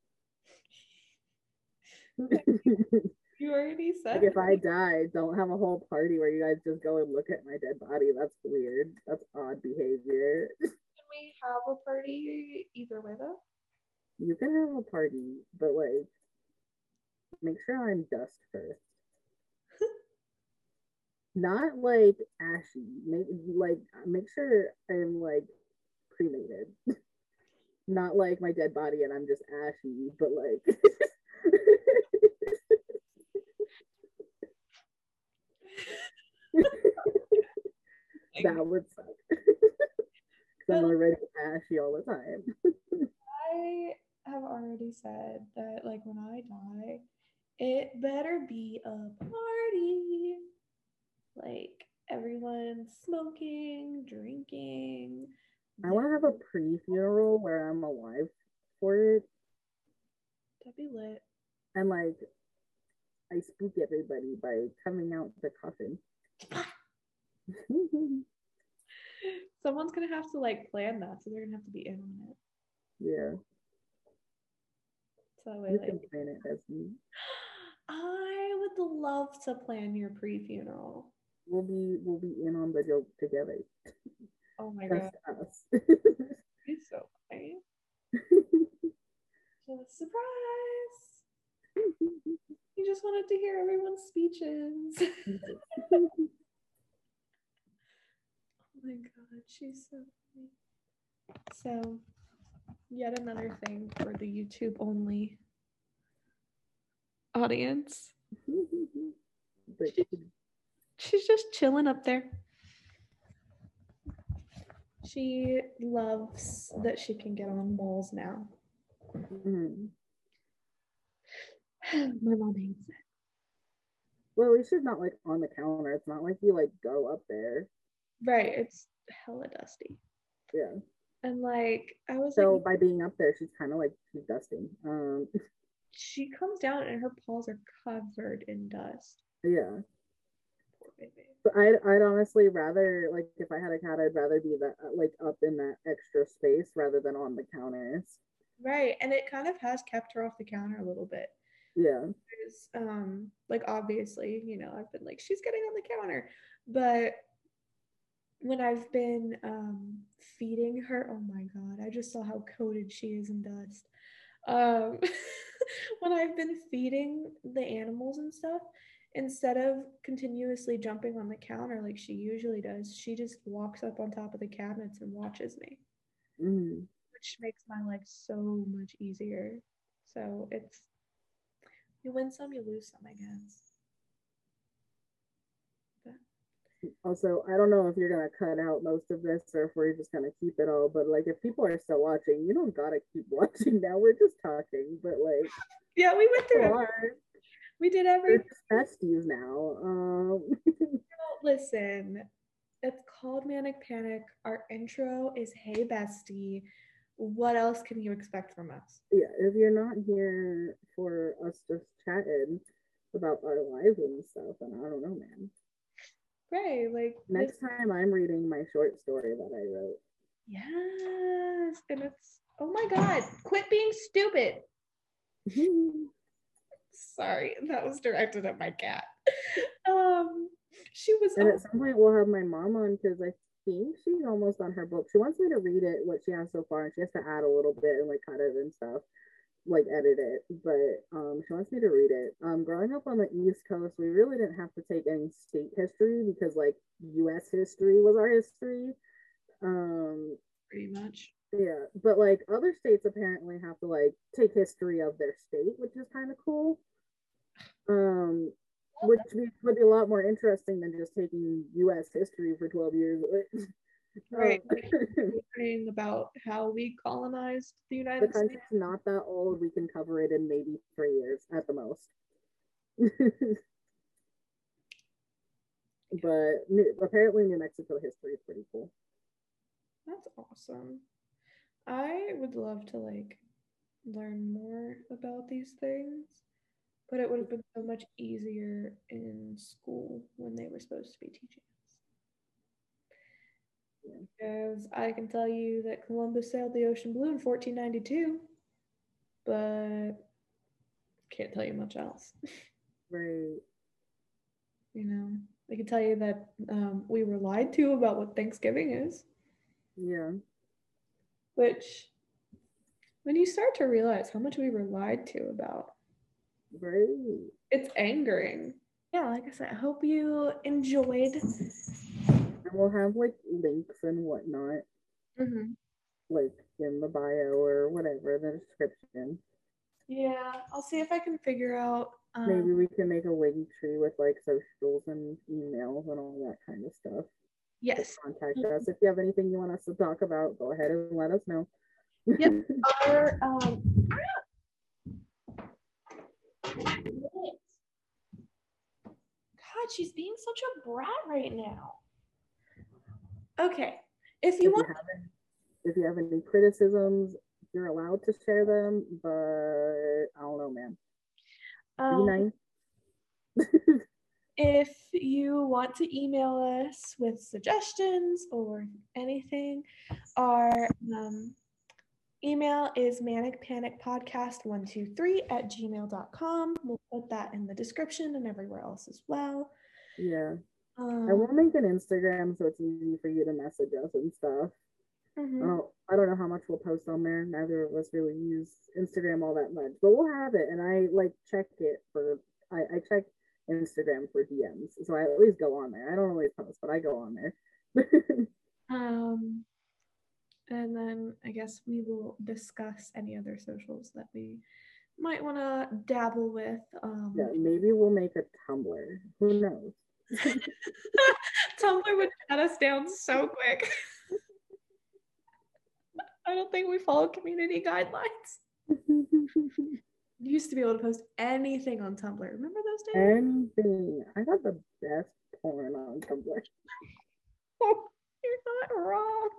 Speaker 1: You already said.
Speaker 2: Like if I die, don't have a whole party where you guys just go and look at my dead body. That's weird. That's odd behavior.
Speaker 1: Can we have a party either way though?
Speaker 2: You can have a party, but like, make sure I'm dust first. Not like ashy. Make like make sure I'm like cremated. Not like my dead body and I'm just ashy, but like that would suck. Because I'm already ashy all the time.
Speaker 1: I have already said that, like, when I die, it better be a party. Like, everyone's smoking, drinking.
Speaker 2: I want to have a pre-funeral where I'm alive for it.
Speaker 1: That'd be lit.
Speaker 2: And, like, I spook everybody by coming out the coffin.
Speaker 1: Someone's gonna have to, like, plan that, so they're gonna have to be in on it.
Speaker 2: Yeah.
Speaker 1: So that way,
Speaker 2: you
Speaker 1: like,
Speaker 2: can plan it as me.
Speaker 1: I would love to plan your pre-funeral.
Speaker 2: We'll be we'll be in on the joke together.
Speaker 1: Oh my
Speaker 2: Just
Speaker 1: god.
Speaker 2: us.
Speaker 1: It's so funny. Just surprise. You just wanted to hear everyone's speeches. Oh my god, she's so funny. So, yet another thing for the YouTube only audience.
Speaker 2: But,
Speaker 1: She, she's just chilling up there. She loves that she can get on walls now.
Speaker 2: mm-hmm.
Speaker 1: My mom hates it.
Speaker 2: Well, at least she's not like on the counter. It's not like you like go up there.
Speaker 1: Right, it's hella dusty.
Speaker 2: Yeah.
Speaker 1: And like I was
Speaker 2: so
Speaker 1: like,
Speaker 2: by being up there, she's kind of like she's dusting. Um,
Speaker 1: she comes down and her paws are covered in dust.
Speaker 2: Yeah.
Speaker 1: Poor baby.
Speaker 2: But I'd I'd honestly rather like if I had a cat, I'd rather be that like up in that extra space rather than on the counters.
Speaker 1: Right, and it kind of has kept her off the counter a little bit.
Speaker 2: Yeah.
Speaker 1: Because, um, like obviously, you know, I've been like she's getting on the counter, but when I've been um feeding her, oh my god, I just saw how coated she is in dust. Um, when I've been feeding the animals and stuff, instead of continuously jumping on the counter like she usually does, she just walks up on top of the cabinets and watches me,
Speaker 2: mm-hmm.
Speaker 1: which makes my life so much easier. So it's you win some, you lose some, I guess.
Speaker 2: Also, I don't know if you're gonna cut out most of this or if we're just gonna keep it all, but like if people are still watching, you don't gotta keep watching now. We're just talking, but like
Speaker 1: yeah, we went through it. We did everything.
Speaker 2: We're just besties now. Um
Speaker 1: listen, it's called Manic Panic. Our intro is Hey Bestie. What else can you expect from us?
Speaker 2: Yeah, if you're not here for us just chatting about our lives and stuff, then I don't know, man.
Speaker 1: Right, like
Speaker 2: next this- time I'm reading my short story that I wrote.
Speaker 1: Yes, and it's oh my god, quit being stupid. Sorry, that was directed at my cat. Um, she was.
Speaker 2: And oh. At some point we'll have my mom on because I think she's almost on her book. She wants me to read it, what she has so far, and she has to add a little bit and like cut it and stuff. Like edit it, but um she wants me to read it. Um growing up on the East Coast, we really didn't have to take any state history because like U S history was our history. Um
Speaker 1: pretty much.
Speaker 2: Yeah, but like other states apparently have to like take history of their state, which is kind of cool. Um which would be a lot more interesting than just taking U S history for twelve years.
Speaker 1: Right. Learning about how we colonized the United States.
Speaker 2: The country's States. Not that old. We can cover it in maybe three years at the most. But apparently New Mexico history is pretty cool.
Speaker 1: That's awesome. I would love to like learn more about these things, but it would have been so much easier in school when they were supposed to be teaching. Because I can tell you that Columbus sailed the ocean blue in fourteen ninety-two, but can't tell you much else.
Speaker 2: Right.
Speaker 1: You know, I can tell you that um, we were lied to about what Thanksgiving is.
Speaker 2: Yeah.
Speaker 1: Which, when you start to realize how much we were lied to about,
Speaker 2: right,
Speaker 1: it's angering. Yeah, like I said, I hope you enjoyed.
Speaker 2: And we'll have like links and whatnot.
Speaker 1: Mm-hmm.
Speaker 2: like in the bio or whatever, the description.
Speaker 1: Yeah, I'll see if I can figure out. Um,
Speaker 2: Maybe we can make a link tree with like socials and emails and all that kind of stuff.
Speaker 1: Yes.
Speaker 2: Contact us. If you have anything you want us to talk about, go ahead and let us know.
Speaker 1: Yep. Our, um, God, she's being such a brat right now. Okay. If you
Speaker 2: if
Speaker 1: want.
Speaker 2: You have any, if you have any criticisms, you're allowed to share them, but I don't know, man.
Speaker 1: Um,
Speaker 2: Be nice.
Speaker 1: If you want to email us with suggestions or anything, our um, email is manic panic podcast one two three at gmail dot com. We'll put that in the description and everywhere else as well.
Speaker 2: Yeah.
Speaker 1: Um,
Speaker 2: I will make an Instagram so it's easy for you to message us and stuff.
Speaker 1: mm-hmm.
Speaker 2: Oh, I don't know how much we'll post on there. Neither of us really use Instagram all that much, but we'll have it. And I like check it for, I, I check Instagram for D Ms. So I always go on there. I don't always post, but I go on there.
Speaker 1: um, and then I guess we will discuss any other socials that we might want to dabble with. Um,
Speaker 2: yeah, maybe we'll make a Tumblr. Who knows?
Speaker 1: Tumblr would shut us down so quick. I don't think we follow community guidelines. You used to be able to post anything on Tumblr. Remember those days?
Speaker 2: Anything. I got the best porn on Tumblr.
Speaker 1: You're not wrong.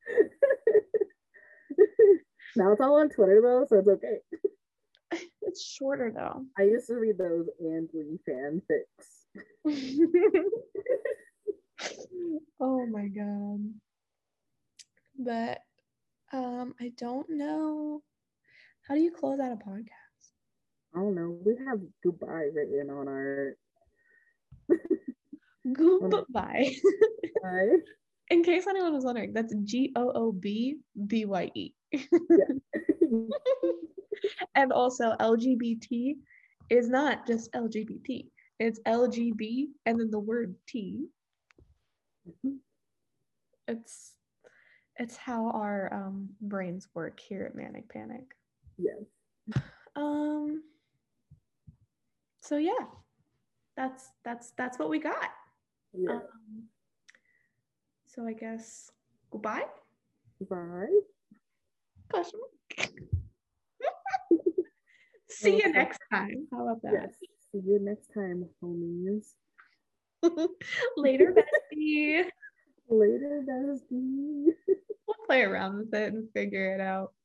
Speaker 2: Now it's all on Twitter though, so it's okay.
Speaker 1: It's shorter though.
Speaker 2: I used to read those and read fanfics.
Speaker 1: Oh my god. But um I don't know. How do you close out a podcast?
Speaker 2: I don't know. We have goodbye written on our
Speaker 1: Goodbye.
Speaker 2: Bye.
Speaker 1: In case anyone was wondering, that's G O O B B Y E. And also L G B T is not just L G B T. It's L G B and then the word T. Mm-hmm. It's it's how our um, brains work here at Manic Panic.
Speaker 2: Yes.
Speaker 1: Um. So yeah, that's that's that's what we got.
Speaker 2: Yeah.
Speaker 1: Um, so I guess goodbye.
Speaker 2: Bye.
Speaker 1: Question. See you next time. How about that?
Speaker 2: Yes. See you next time, homies.
Speaker 1: Later, bestie.
Speaker 2: Later, bestie.
Speaker 1: We'll play around with it and figure it out.